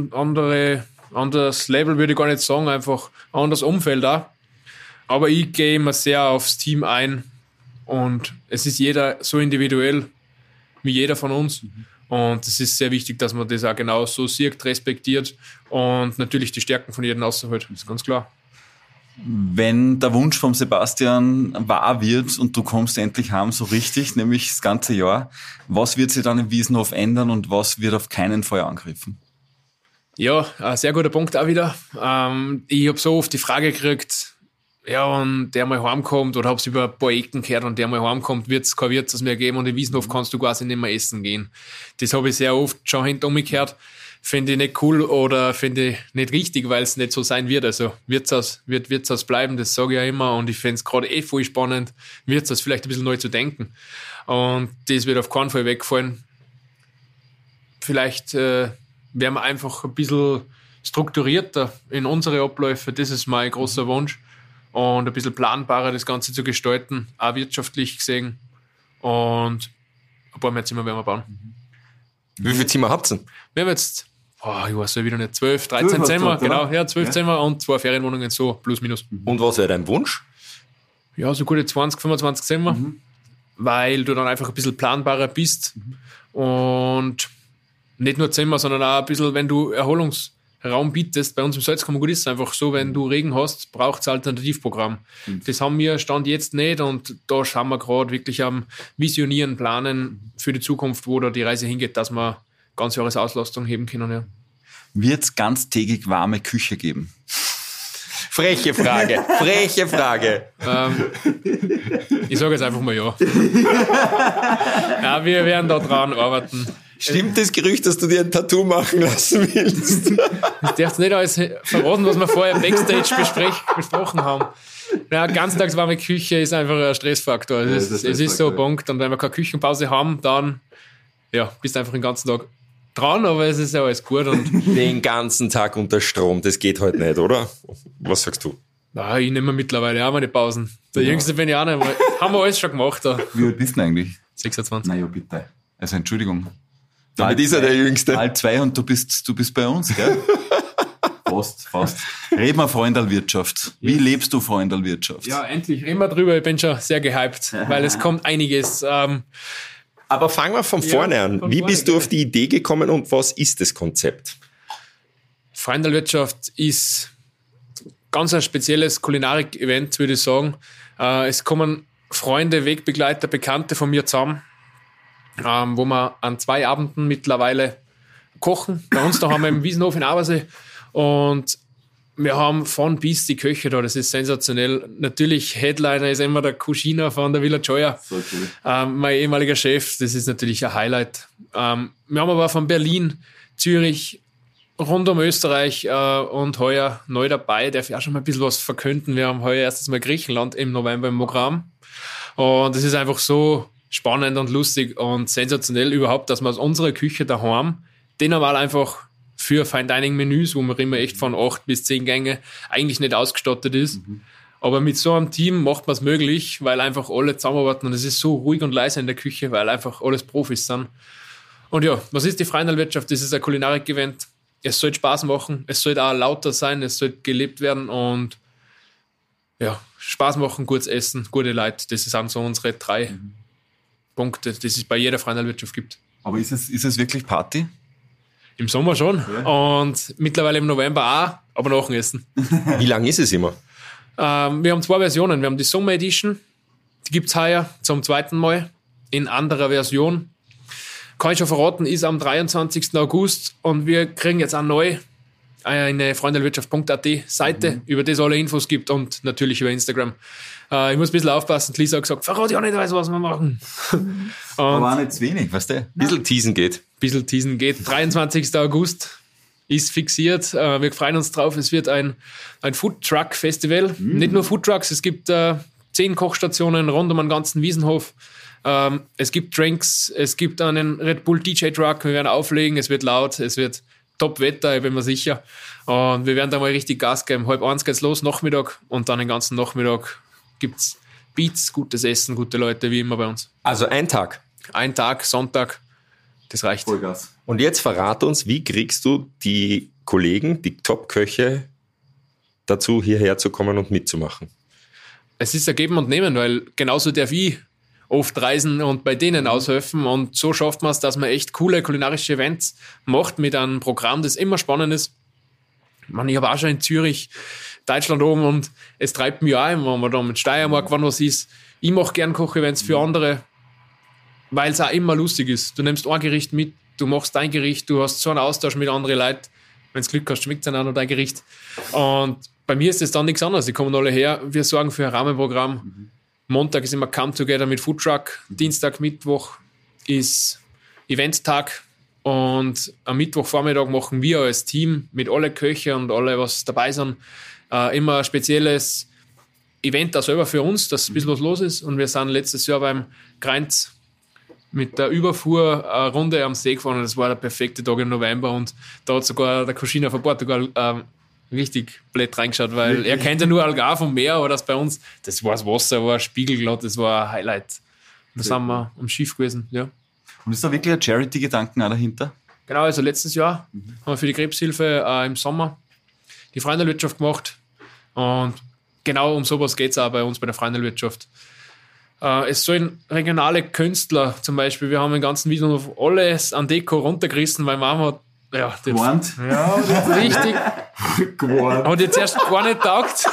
anderes Level würde ich gar nicht sagen, einfach anderes Umfeld auch. Aber ich gehe immer sehr aufs Team ein und es ist jeder so individuell wie jeder von uns. Und es ist sehr wichtig, dass man das auch genau so sieht, respektiert und natürlich die Stärken von jedem außerhält. Das ist ganz klar. Wenn der Wunsch vom Sebastian wahr wird und du kommst endlich heim so richtig, nämlich das ganze Jahr, was wird sich dann im Wiesenhof ändern und was wird auf keinen Fall angegriffen? Ja, ein sehr guter Punkt auch wieder. Ich habe so oft die Frage gekriegt, ja, und der mal heimkommt, oder hab's über ein paar Ecken gehört, und der mal heimkommt, wird's kein Wirtshaus mehr geben und in Wiesenhof kannst du quasi nicht mehr essen gehen. Das habe ich sehr oft schon hinter umgekehrt. Finde ich nicht cool oder finde ich nicht richtig, weil es nicht so sein wird. Also Wirtshaus wird Wirtshaus bleiben, das sage ich ja immer, und ich finde es gerade voll spannend, Wirtshaus vielleicht ein bisschen neu zu denken. Und das wird auf keinen Fall wegfallen. Vielleicht werden wir einfach ein bisschen strukturierter in unsere Abläufe, das ist mein großer Wunsch. Und ein bisschen planbarer das Ganze zu gestalten, auch wirtschaftlich gesehen. Und ein paar mehr Zimmer werden wir bauen. Wie viele Zimmer habt ihr denn? Wir haben jetzt, ich weiß ja wieder nicht, 12, 13 Zimmer, genau, ja, 12 Zimmer und 2 Ferienwohnungen, so plus minus. Und was wäre dein Wunsch? Ja, so gute 20, 25 Zimmer, weil du dann einfach ein bisschen planbarer bist und nicht nur Zimmer, sondern auch ein bisschen, wenn du Erholungsraum bietest. Bei uns im Salzkammergut ist es einfach so, wenn du Regen hast, braucht es ein Alternativprogramm. Das haben wir Stand jetzt nicht, und da schauen wir gerade wirklich am Visionieren, Planen für die Zukunft, wo da die Reise hingeht, dass wir Ganzjahresauslastung heben können. Ja. Wird es ganztägig warme Küche geben? Freche Frage. Ich sage jetzt einfach mal ja. Ja, wir werden da dran arbeiten. Stimmt das Gerücht, dass du dir ein Tattoo machen lassen willst? Ich darf nicht alles verraten, was wir vorher Backstage besprochen haben. Ja, ganztagswarme Küche ist einfach ein Stressfaktor. Es ist so ein Punkt. Und wenn wir keine Küchenpause haben, dann bist du einfach den ganzen Tag dran, aber es ist ja alles gut. Und den ganzen Tag unter Strom, das geht halt nicht, oder? Was sagst du? Na, ich nehme mittlerweile auch meine Pausen. Der Jüngste bin ich auch nicht mehr. Haben wir alles schon gemacht. Da. Wie alt bist du eigentlich? 26. Na ja, bitte. Also Entschuldigung. Damit ist er der Jüngste. Bald 2 und du bist bei uns, gell? Fast. Reden wir Freundalwirtschaft. Wie lebst du Freundalwirtschaft? Ja, endlich reden wir drüber. Ich bin schon sehr gehypt, weil es kommt einiges. Aber fangen wir von vorne an. Wie bist du auf die Idee gekommen und was ist das Konzept? Freundalwirtschaft ist ganz ein spezielles Kulinarik-Event, würde ich sagen. Es kommen Freunde, Wegbegleiter, Bekannte von mir zusammen, wo wir an 2 Abenden mittlerweile kochen. Bei uns da haben wir im Wiesenhof in Abersee und wir haben von bis die Köche da, das ist sensationell. Natürlich, Headliner ist immer der Kuschina von der Villa Gioia, so cool. Mein ehemaliger Chef, das ist natürlich ein Highlight. Wir haben aber von Berlin, Zürich, rund um Österreich und heuer neu dabei, darf ich auch schon mal ein bisschen was verkünden. Wir haben heuer erstes Mal Griechenland im November im Programm und es ist einfach so spannend und lustig und sensationell überhaupt, dass wir aus unserer Küche daheim den normal einfach für Fine Dining Menüs, wo man immer echt von 8 bis 10 Gänge eigentlich nicht ausgestattet ist. Aber mit so einem Team macht man es möglich, weil einfach alle zusammenarbeiten und es ist so ruhig und leise in der Küche, weil einfach alles Profis sind. Und ja, was ist die Freundalwirtschaft? Das ist ein Kulinarik-Event. Es soll Spaß machen, es soll auch lauter sein, es soll gelebt werden und ja, Spaß machen, gutes Essen, gute Leute. Das sind so unsere 3 Punkte, die es bei jeder Freundalwirtschaft gibt. Aber ist es wirklich Party? Im Sommer schon und mittlerweile im November auch, aber nach dem Essen. Wie lang ist es immer? Wir haben 2 Versionen. Wir haben die Summer Edition, die gibt's heuer zum 2. Mal in anderer Version. Kann ich schon verraten, ist am 23. August und wir kriegen jetzt auch neu eine freundalwirtschaft.at Seite, über das alle Infos gibt und natürlich über Instagram. Ich muss ein bisschen aufpassen, Lisa hat gesagt, verrate ich auch nicht weiß, was wir machen. Aber auch nicht zu wenig, weißt du? Ein bisschen teasen geht. 23. August ist fixiert. Wir freuen uns drauf. Es wird ein Food-Truck-Festival. Nicht nur Food-Trucks, es gibt 10 Kochstationen rund um den ganzen Wiesenhof. Es gibt Drinks, es gibt einen Red Bull DJ-Truck, wir werden auflegen, es wird laut, es wird Top-Wetter, ich bin mir sicher. Und wir werden da mal richtig Gas geben. 12:30 geht's los, Nachmittag, und dann den ganzen Nachmittag gibt's Beats, gutes Essen, gute Leute, wie immer bei uns. Also ein Tag? Ein Tag, Sonntag, das reicht. Vollgas. Und jetzt verrat uns, wie kriegst du die Kollegen, die Top-Köche dazu, hierher zu kommen und mitzumachen? Es ist ein Geben und Nehmen, weil genauso darf ich oft reisen und bei denen aushelfen und so schafft man es, dass man echt coole kulinarische Events macht mit einem Programm, das immer spannend ist. Ich habe auch schon in Zürich, Deutschland oben und es treibt mich auch, wenn man da mit Steiermark wann was ist. Ich mache gern Kochevents für andere, weil es auch immer lustig ist. Du nimmst ein Gericht mit, du machst dein Gericht, du hast so einen Austausch mit anderen Leuten. Wenn du Glück hast, schmeckt es dann auch noch dein Gericht. Und bei mir ist es dann nichts anderes. Die kommen alle her, wir sorgen für ein Rahmenprogramm. Montag ist immer Come Together mit Foodtruck, Dienstag, Mittwoch ist Eventtag und am Mittwochvormittag machen wir als Team mit allen Köchen und alle, was dabei sind, immer ein spezielles Event auch selber für uns, dass ein bisschen was los ist. Und wir sind letztes Jahr beim Grenz mit der Überfuhr eine Runde am See gefahren und das war der perfekte Tag im November und da hat sogar der Cucina von Portugal richtig blöd reingeschaut, weil er kennt ja nur Algarve vom Meer, aber das bei uns, das war das Wasser, war spiegelglatt, das war ein Highlight. Da sind wir am Schiff gewesen, ja. Und ist da wirklich ein Charity-Gedanken auch dahinter? Genau, also letztes Jahr haben wir für die Krebshilfe im Sommer die Freundalwirtschaft gemacht und genau um sowas geht es auch bei uns bei der Freundalwirtschaft. Es sollen regionale Künstler zum Beispiel, wir haben den ganzen Wiesenhof alles an Deko runtergerissen, weil Mama ja, das richtig. Hat jetzt erst gar nicht taugt.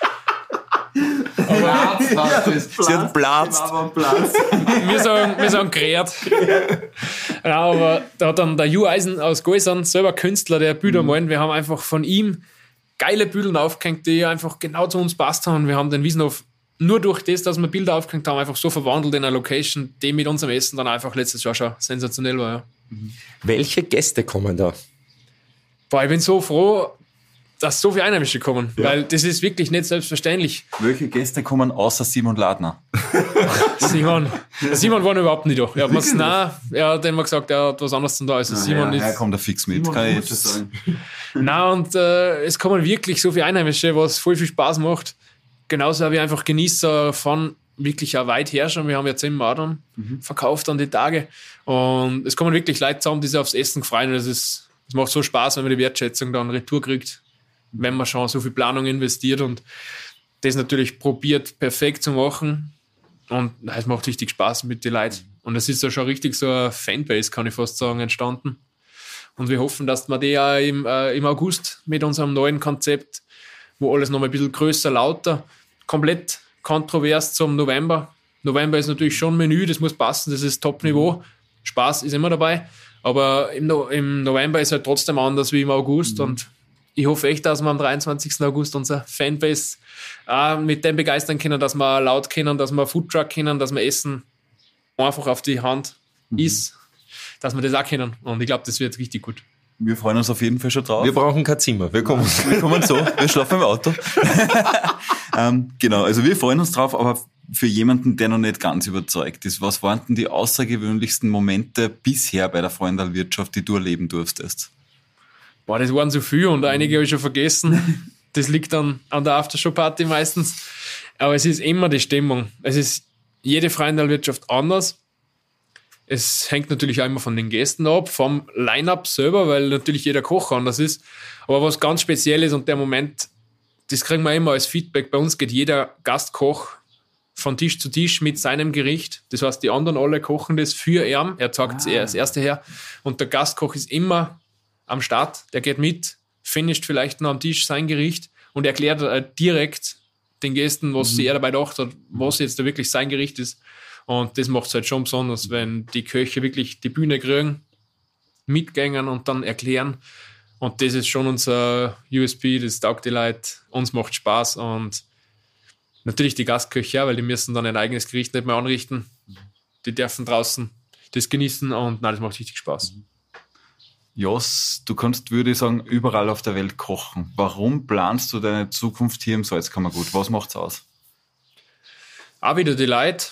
Aber sie hat platzt. Wir sagen gerät. Ja, aber da hat dann der Ju Eisen aus Goisern, selber Künstler, der Bilder malen. Wir haben einfach von ihm geile Bilder aufgehängt, die einfach genau zu uns passt haben. Wir haben den Wiesenhof nur durch das, dass wir Bilder aufgehängt haben, einfach so verwandelt in eine Location, die mit unserem Essen dann einfach letztes Jahr schon sensationell war. Ja. Welche Gäste kommen da? Boah, ich bin so froh, dass so viele Einheimische kommen, weil das ist wirklich nicht selbstverständlich. Welche Gäste kommen außer Simon Ladner? Simon war noch überhaupt nicht da. Er hat immer gesagt, er hat was anderes zu tun. Also Simon ist... Er kommt da fix mit, kann ich jetzt sagen. Nein, und es kommen wirklich so viele Einheimische, was voll viel Spaß macht. Genauso habe ich einfach Genießer von wirklich auch weit her schon. Wir haben ja 10 Mal verkauft an die Tage. Und es kommen wirklich Leute zusammen, die sich aufs Essen freuen. Und es macht so Spaß, wenn man die Wertschätzung dann retour kriegt, wenn man schon so viel Planung investiert und das natürlich probiert perfekt zu machen. Und es macht richtig Spaß mit den Leuten. Und es ist ja schon richtig so eine Fanbase, kann ich fast sagen, entstanden. Und wir hoffen, dass wir die ja im August mit unserem neuen Konzept, wo alles noch mal ein bisschen größer, lauter, komplett kontrovers zum November. November ist natürlich schon Menü, das muss passen, das ist Top-Niveau. Spaß ist immer dabei. Aber im November ist halt trotzdem anders wie im August. Und ich hoffe echt, dass wir am 23. August unser Fanbase mit dem begeistern können, dass wir laut können, dass wir Foodtruck können, dass wir Essen einfach auf die Hand ist, dass wir das auch können. Und ich glaube, das wird richtig gut. Wir freuen uns auf jeden Fall schon drauf. Wir brauchen kein Zimmer. Wir kommen so. Wir schlafen im Auto. Genau, also wir freuen uns drauf, aber für jemanden, der noch nicht ganz überzeugt ist, was waren denn die außergewöhnlichsten Momente bisher bei der Freundl-Wirtschaft, die du erleben durftest? Boah, das waren so viele und einige habe ich schon vergessen. Das liegt dann an der Aftershow-Party meistens. Aber es ist immer die Stimmung. Es ist jede Freundl-Wirtschaft anders. Es hängt natürlich auch immer von den Gästen ab, vom Line-Up selber, weil natürlich jeder Koch anders ist. Aber was ganz speziell ist und der Moment, das kriegen wir immer als Feedback. Bei uns geht jeder Gastkoch von Tisch zu Tisch mit seinem Gericht. Das heißt, die anderen alle kochen das für ihn. Er zeigt das erste her. Und der Gastkoch ist immer am Start. Der geht mit, finisht vielleicht noch am Tisch sein Gericht und erklärt direkt den Gästen, was er dabei gedacht hat, was jetzt da wirklich sein Gericht ist. Und das macht es halt schon besonders, wenn die Köche wirklich die Bühne kriegen, mitgängen und dann erklären. Und das ist schon unser USP, das taugt die Leute. Uns macht Spaß und natürlich die Gastköche auch, weil die müssen dann ein eigenes Gericht nicht mehr anrichten. Die dürfen draußen das genießen und nein, das macht richtig Spaß. Jos, du kannst, würde ich sagen, überall auf der Welt kochen. Warum planst du deine Zukunft hier im Salzkammergut? Was macht's aus? Auch wieder die Leute.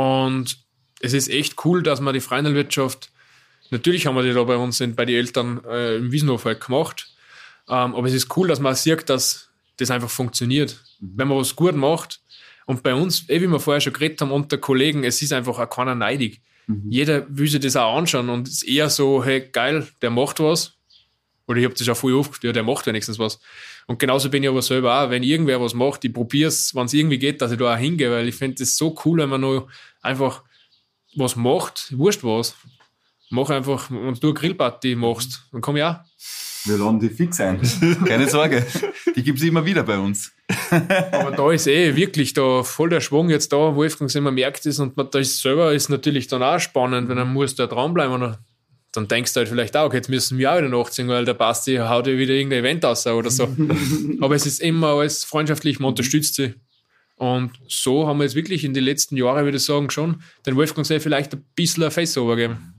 Und es ist echt cool, dass man die Freundl-Wirtschaft, natürlich haben wir die da bei uns, bei den Eltern im Wiesenhof halt gemacht. Aber es ist cool, dass man sieht, dass das einfach funktioniert. Wenn man was gut macht und bei uns, wie wir vorher schon geredet haben, unter Kollegen, es ist einfach auch keiner neidig. Jeder will sich das auch anschauen und es ist eher so, hey, geil, der macht was. Oder ich habe das auch voll oft, ja, der macht wenigstens was. Und genauso bin ich aber selber auch, wenn irgendwer was macht, ich probiere es, wenn es irgendwie geht, dass ich da auch hingehe, weil ich finde das so cool, wenn man noch einfach was macht, wurscht was. Mach einfach, wenn du eine Grillparty machst, dann komm ich auch. Wir laden die fix ein. Keine Sorge. Die gibt's immer wieder bei uns. Aber da ist wirklich da voll der Schwung jetzt da, Wolfgang, man merkt es und man, da ist selber ist natürlich dann auch spannend, wenn man muss da dranbleiben und dann denkst du halt vielleicht auch, okay, jetzt müssen wir auch wieder nachziehen, weil der Basti haut ja wieder irgendein Event raus oder so. Aber es ist immer alles freundschaftlich, man unterstützt sie. Und so haben wir jetzt wirklich in den letzten Jahren, würde ich sagen, schon den Wolfgang vielleicht ein bisschen ein Face-Over gegeben.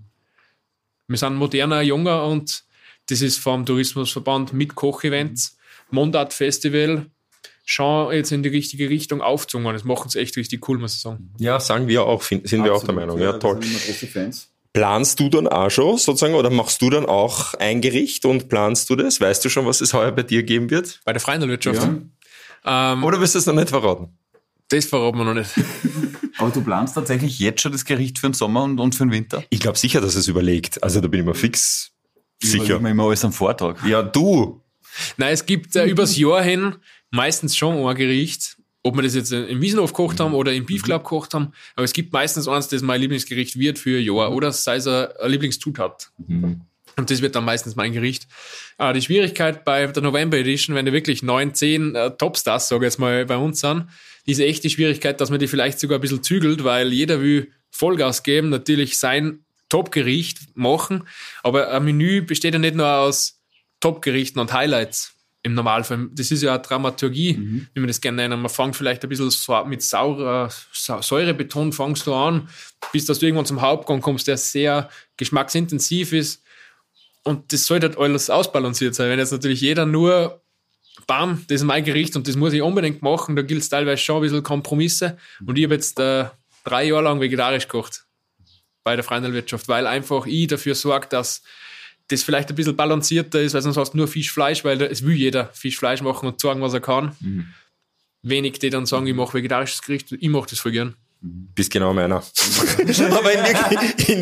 Wir sind moderner, junger und das ist vom Tourismusverband mit Kochevents, Mondart-Festival, schon jetzt in die richtige Richtung aufgezogen. Das machen sie echt richtig cool, muss ich sagen. Ja, sagen wir auch, sind wir auch der Meinung. Ja, toll. sind immer große Fans. Planst du dann auch schon sozusagen oder machst du dann auch ein Gericht und planst du das? Weißt du schon, was es heuer bei dir geben wird? Bei der Freundl-Wirtschaft. Ja. Oder willst du es noch nicht verraten? Das verraten wir noch nicht. Aber du planst tatsächlich jetzt schon das Gericht für den Sommer und für den Winter? Ich glaube sicher, dass es überlegt. Also da bin ich mir fix sicher. Ich immer alles am Vortag. Ja, du. Nein, es gibt übers Jahr hin meistens schon ein Gericht, ob wir das jetzt im Wiesenhof gekocht haben oder im Beef Club gekocht haben, aber es gibt meistens eins, das mein Lieblingsgericht wird für ein Jahr oder sei es eine Lieblingszutat. Und das wird dann meistens mein Gericht. Die Schwierigkeit bei der November Edition, wenn da wirklich 9, 10 Topstars, sage ich jetzt mal, bei uns sind, ist echt die Schwierigkeit, dass man die vielleicht sogar ein bisschen zügelt, weil jeder will Vollgas geben, natürlich sein Topgericht machen, aber ein Menü besteht ja nicht nur aus Topgerichten und Highlights. im Normalfall. Das ist ja eine Dramaturgie, wie man das gerne nennen. Man fängt vielleicht ein bisschen mit Säurebeton fängst du an, bis dass du irgendwann zum Hauptgang kommst, der sehr geschmacksintensiv ist. Und das sollte halt alles ausbalanciert sein. Wenn jetzt natürlich jeder nur, bam, das ist mein Gericht und das muss ich unbedingt machen, da gilt es teilweise schon ein bisschen Kompromisse. Und ich habe jetzt 3 Jahre lang vegetarisch gekocht bei der Freundalwirtschaft, weil einfach ich dafür sorge, dass das vielleicht ein bisschen balancierter ist, weil sonst hast du nur Fisch, Fleisch, weil es will jeder Fisch, Fleisch machen und sagen, was er kann. Wenig, die dann sagen, ich mache vegetarisches Gericht, ich mache das voll gern. Bist genau meiner. Aber in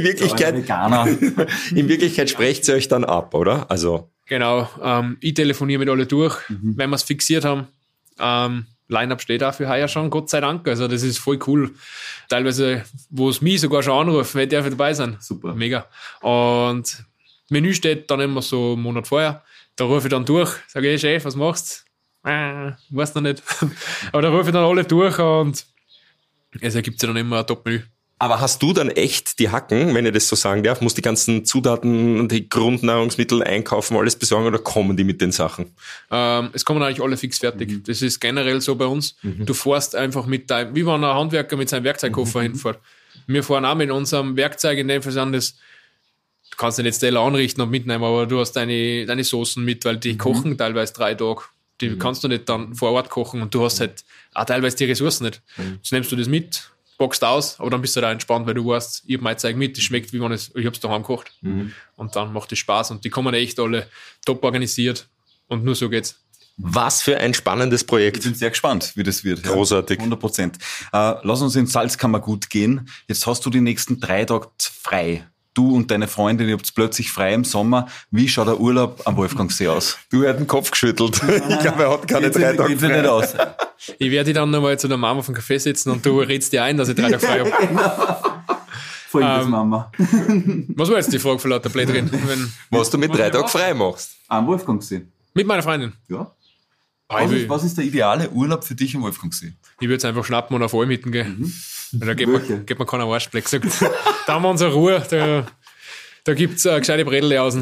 Wirklichkeit sprecht ihr euch dann ab, oder? Also Genau, ich telefoniere mit alle durch, wenn wir es fixiert haben. Line-Up steht auch für heuer schon, Gott sei Dank. Also das ist voll cool. Teilweise, wo es mich sogar schon anruft, wer darf dabei sein. Super. Mega. Und Menü steht dann immer so einen Monat vorher. Da rufe ich dann durch, sage, hey Chef, was machst du? Weiß noch nicht. Aber da rufe ich dann alle durch und es ergibt sich dann immer ein Top-Menü. Aber hast du dann echt die Hacken, wenn ich das so sagen darf, musst die ganzen Zutaten und die Grundnahrungsmittel einkaufen, alles besorgen oder kommen die mit den Sachen? Es kommen eigentlich alle fix fertig. Das ist generell so bei uns. Du fährst einfach mit deinem, wie wenn ein Handwerker mit seinem Werkzeugkoffer hinfährt. Wir fahren auch mit unserem Werkzeug, in dem Fall sind das, du kannst den jetzt Teller anrichten und mitnehmen, aber du hast deine Soßen mit, weil die kochen teilweise 3 Tage. Die kannst du nicht dann vor Ort kochen und du hast halt auch teilweise die Ressourcen nicht. Jetzt nimmst du das mit, boxt aus, aber dann bist du da entspannt, weil du weißt, ich habe mein Zeug mit, das schmeckt, wie man es, ich habe es daheim gekocht. Und dann macht es Spaß und die kommen echt alle top organisiert und nur so geht's. Was für ein spannendes Projekt. Ich bin sehr gespannt, wie das wird. Großartig. 100%. Lass uns ins Salzkammergut gehen. Jetzt hast du die nächsten 3 Tage frei. Du und deine Freundin, ihr habt plötzlich frei im Sommer. Wie schaut der Urlaub am Wolfgangsee aus? Du hast den Kopf geschüttelt. Ich glaube, er hat keine 3 Tage Geht nicht aus. Ich werde dann nochmal zu der Mama auf dem Café sitzen und du redest dir ein, dass ich 3 Tage frei habe. Folgendes, Mama. Was war jetzt die Frage von lauter Blätterin? Was du mit 3 Tagen frei machst. Am Wolfgangsee? Mit meiner Freundin. Ja. Ich Was ist der ideale Urlaub für dich am Wolfgangsee? würde jetzt einfach schnappen und auf Almitten gehen. Da geht man keinen Arschblick. Da haben wir unsere Ruhe, da gibt's gescheite Bredel außen.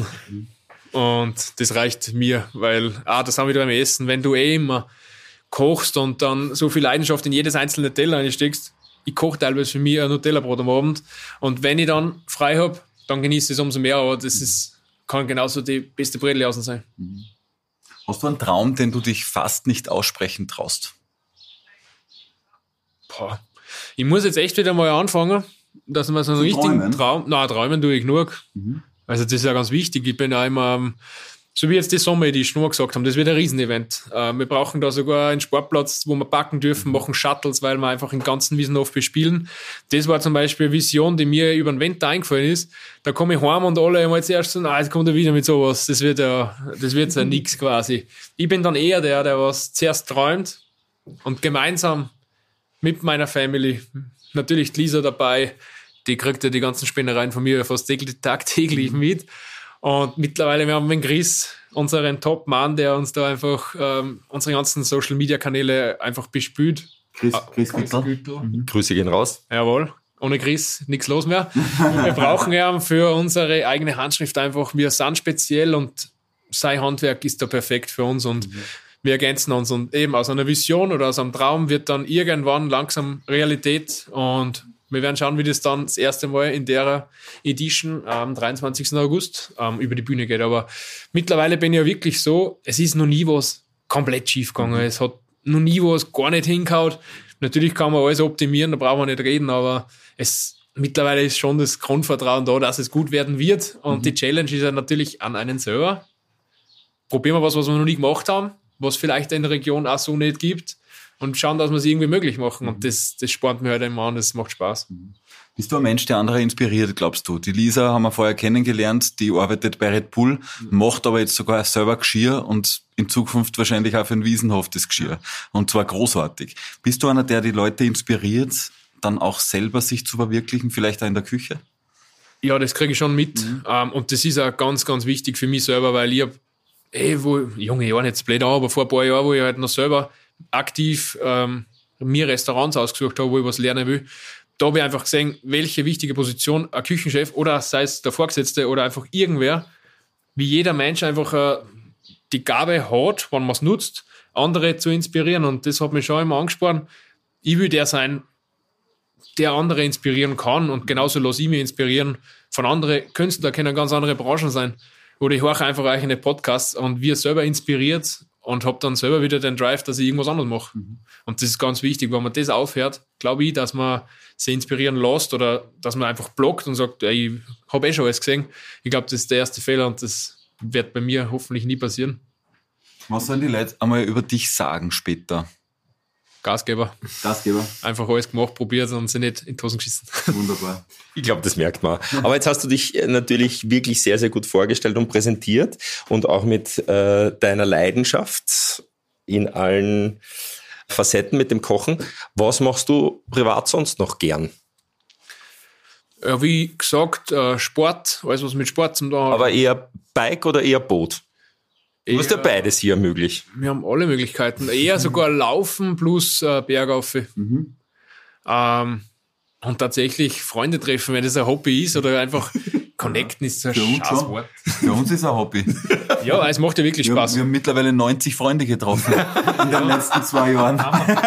Und das reicht mir, weil, das haben wir beim Essen, wenn du immer kochst und dann so viel Leidenschaft in jedes einzelne Teller einsteckst. Ich koche teilweise für mich ein Nutella-Brot am Abend. Und wenn ich dann frei habe, dann genieße ich es umso mehr. Aber kann genauso die beste Bredel außen sein. Hast du einen Traum, den du dich fast nicht aussprechen traust? Ich muss jetzt echt wieder mal anfangen, dass man so einen richtigen träumen? Träumen tue ich genug. Also das ist ja ganz wichtig. Ich bin ja immer, so wie jetzt die Sommer Edition, wo wir gesagt haben, das wird ein Riesenevent. Wir brauchen da sogar einen Sportplatz, wo wir packen dürfen, machen Shuttles, weil wir einfach den ganzen Wiesenhof bespielen. Das war zum Beispiel eine Vision, die mir über den Winter eingefallen ist. Da komme ich heim und alle einmal zuerst so, jetzt kommt er wieder mit sowas. Das wird ja nix quasi. Ich bin dann eher der was zuerst träumt und gemeinsam mit meiner Family, natürlich die Lisa dabei, die kriegt ja die ganzen Spinnereien von mir fast tagtäglich mit. Und mittlerweile, wir haben mit Chris, unseren Top-Mann, der uns da einfach unsere ganzen Social-Media-Kanäle einfach bespült. Chris Güttl. Grüße gehen raus. Jawohl. Ohne Chris nichts los mehr. Wir brauchen ja für unsere eigene Handschrift einfach, wir sind speziell und sein Handwerk ist da perfekt für uns und wir ergänzen uns und eben aus einer Vision oder aus einem Traum wird dann irgendwann langsam Realität und wir werden schauen, wie das dann das erste Mal in der Edition am 23. August über die Bühne geht. Aber mittlerweile bin ich ja wirklich so, es ist noch nie was komplett schief gegangen. Es hat noch nie was gar nicht hingehauen. Natürlich kann man alles optimieren, da brauchen wir nicht reden, aber mittlerweile ist schon das Grundvertrauen da, dass es gut werden wird. Und die Challenge ist ja natürlich an einen selber. Probieren wir was wir noch nie gemacht haben, was vielleicht in der Region auch so nicht gibt. Und schauen, dass wir es irgendwie möglich machen. Und das spornt mir halt immer an, das macht Spaß. Bist du ein Mensch, der andere inspiriert, glaubst du? Die Lisa haben wir vorher kennengelernt, die arbeitet bei Red Bull, macht aber jetzt sogar selber Geschirr und in Zukunft wahrscheinlich auch für den Wiesenhof das Geschirr. Und zwar großartig. Bist du einer, der die Leute inspiriert, dann auch selber sich zu verwirklichen, vielleicht auch in der Küche? Ja, das kriege ich schon mit. Und das ist auch ganz, ganz wichtig für mich selber, weil ich habe, junge Jahre nicht blöd an, aber vor ein paar Jahren, wo ich halt noch selber aktiv mir Restaurants ausgesucht habe, wo ich was lernen will, da habe ich einfach gesehen, welche wichtige Position ein Küchenchef oder sei es der Vorgesetzte oder einfach irgendwer, wie jeder Mensch einfach die Gabe hat, wenn man es nutzt, andere zu inspirieren. Und das hat mich schon immer angesprochen. Ich will der sein, der andere inspirieren kann. Und genauso lasse ich mich inspirieren von anderen Künstlern, können ganz andere Branchen sein. Oder ich höre einfach euch in den Podcasts und wir selber inspiriert und habe dann selber wieder den Drive, dass ich irgendwas anderes mache. Und das ist ganz wichtig. Wenn man das aufhört, glaube ich, dass man sich inspirieren lässt oder dass man einfach blockt und sagt, ey, ich habe schon alles gesehen. Ich glaube, das ist der erste Fehler und das wird bei mir hoffentlich nie passieren. Was sollen die Leute einmal über dich sagen später? Gasgeber. Einfach alles gemacht, probiert und sie nicht in die Hosen geschissen. Wunderbar. Ich glaube, das merkt man. Aber jetzt hast du dich natürlich wirklich sehr, sehr gut vorgestellt und präsentiert und auch mit deiner Leidenschaft in allen Facetten mit dem Kochen. Was machst du privat sonst noch gern? Ja, wie gesagt, Sport, alles was mit Sport zum tun hat. Aber eher Bike oder eher Boot? Du hast ja beides hier möglich. Wir haben alle Möglichkeiten. Eher sogar Laufen plus Bergauf. Und tatsächlich Freunde treffen, wenn das ein Hobby ist oder einfach connecten, ist so ein Scheißwort. Für uns ist es ein Hobby. Ja, es macht ja wirklich Spaß. Wir haben mittlerweile 90 Freunde getroffen in den letzten 2 Jahren.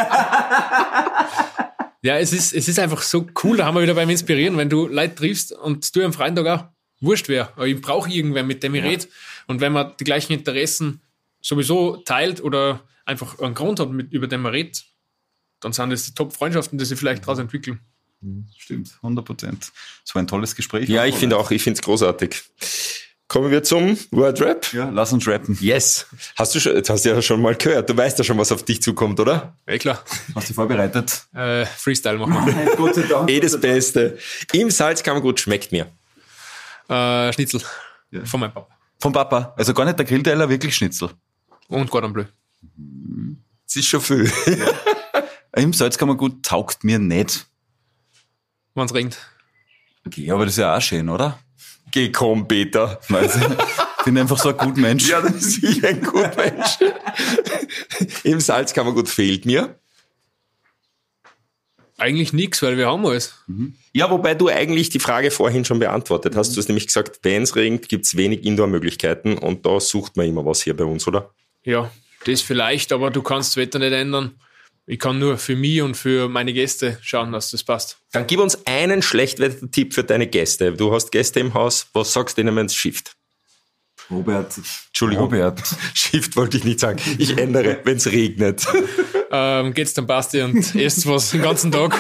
Ja, es ist einfach so cool, da haben wir wieder beim Inspirieren, wenn du Leute triffst und du am Freitag auch wurscht wer, aber ich brauche irgendwen, mit dem ich rede. Und wenn man die gleichen Interessen sowieso teilt oder einfach einen Grund hat, über den man redet, dann sind das die Top-Freundschaften, die sich vielleicht daraus entwickeln. Stimmt, 100%. Das war ein tolles Gespräch. Ja, ich finde es großartig. Kommen wir zum Wordrap. Ja, lass uns rappen. Yes. Hast du ja schon mal gehört. Du weißt ja schon, was auf dich zukommt, oder? Ja, klar. Hast du dich vorbereitet? Freestyle machen wir. Gott sei Dank. Das Beste. Im Salzkammergut schmeckt mir. Schnitzel. Ja. Von meinem Papa. Vom Papa. Also gar nicht der Grillteller, wirklich Schnitzel. Und Cordon Bleu. Das ist schon viel. Ja. Im Salzkammergut taugt mir nicht. Wenn es regnet. Okay, aber das ist ja auch schön, oder? Geh, komm, Peter. Ich bin einfach so ein guter Mensch. Ja, das ist sicher ein guter Mensch. Im Salzkammergut fehlt mir. Eigentlich nichts, weil wir haben alles. Ja, wobei du eigentlich die Frage vorhin schon beantwortet hast. Du hast nämlich gesagt, wenn es regnet, gibt's wenig Indoor-Möglichkeiten und da sucht man immer was hier bei uns, oder? Ja, das vielleicht, aber du kannst das Wetter nicht ändern. Ich kann nur für mich und für meine Gäste schauen, dass das passt. Dann gib uns einen Schlechtwetter-Tipp für deine Gäste. Du hast Gäste im Haus, was sagst du ihnen, wenn es schifft? Robert. Schifft wollte ich nicht sagen. Ich ändere, wenn es regnet. Geht's dann Basti und esst was den ganzen Tag.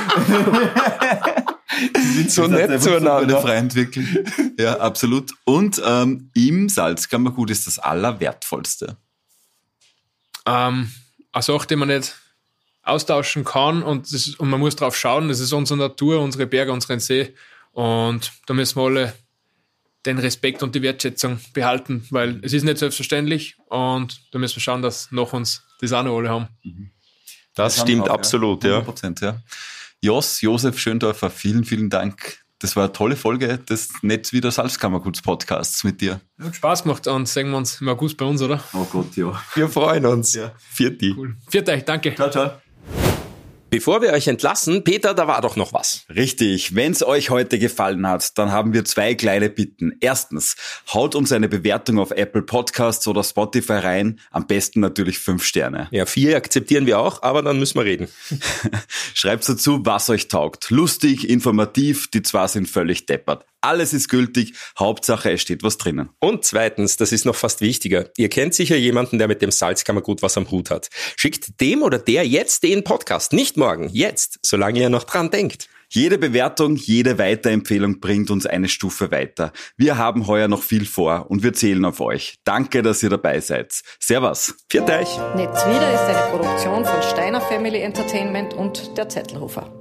Die sind so nett zueinander. Frei entwickeln. Ja, absolut. Und im Salzkammergut ist das Allerwertvollste. Eine Sache, die man nicht austauschen kann und man muss drauf schauen, das ist unsere Natur, unsere Berge, unseren See und da müssen wir alle den Respekt und die Wertschätzung behalten, weil es ist nicht selbstverständlich und da müssen wir schauen, dass nach uns das auch noch alle haben. Das stimmt absolut, ja. 100%, ja. Josef Schöndorfer, vielen, vielen Dank. Das war eine tolle Folge des Netz wieder Salzkammerguts-Podcasts mit dir. Hat Spaß gemacht und sehen wir uns im August bei uns, oder? Oh Gott, ja. Wir freuen uns. Ja. Vierte. Cool. Viert euch, danke. Ciao, ciao. Bevor wir euch entlassen, Peter, da war doch noch was. Richtig. Wenn es euch heute gefallen hat, dann haben wir 2 kleine Bitten. Erstens, haut uns eine Bewertung auf Apple Podcasts oder Spotify rein. Am besten natürlich 5 Sterne. Ja, 4 akzeptieren wir auch, aber dann müssen wir reden. Schreibt dazu, was euch taugt. Lustig, informativ, die 2 sind völlig deppert. Alles ist gültig, Hauptsache es steht was drinnen. Und zweitens, das ist noch fast wichtiger, ihr kennt sicher jemanden, der mit dem Salzkammergut was am Hut hat. Schickt dem oder der jetzt den Podcast, nicht morgen, jetzt, solange ihr noch dran denkt. Jede Bewertung, jede Weiterempfehlung bringt uns eine Stufe weiter. Wir haben heuer noch viel vor und wir zählen auf euch. Danke, dass ihr dabei seid. Servus. Viert euch. Netz wieder ist eine Produktion von Steiner Family Entertainment und der Zettelhofer.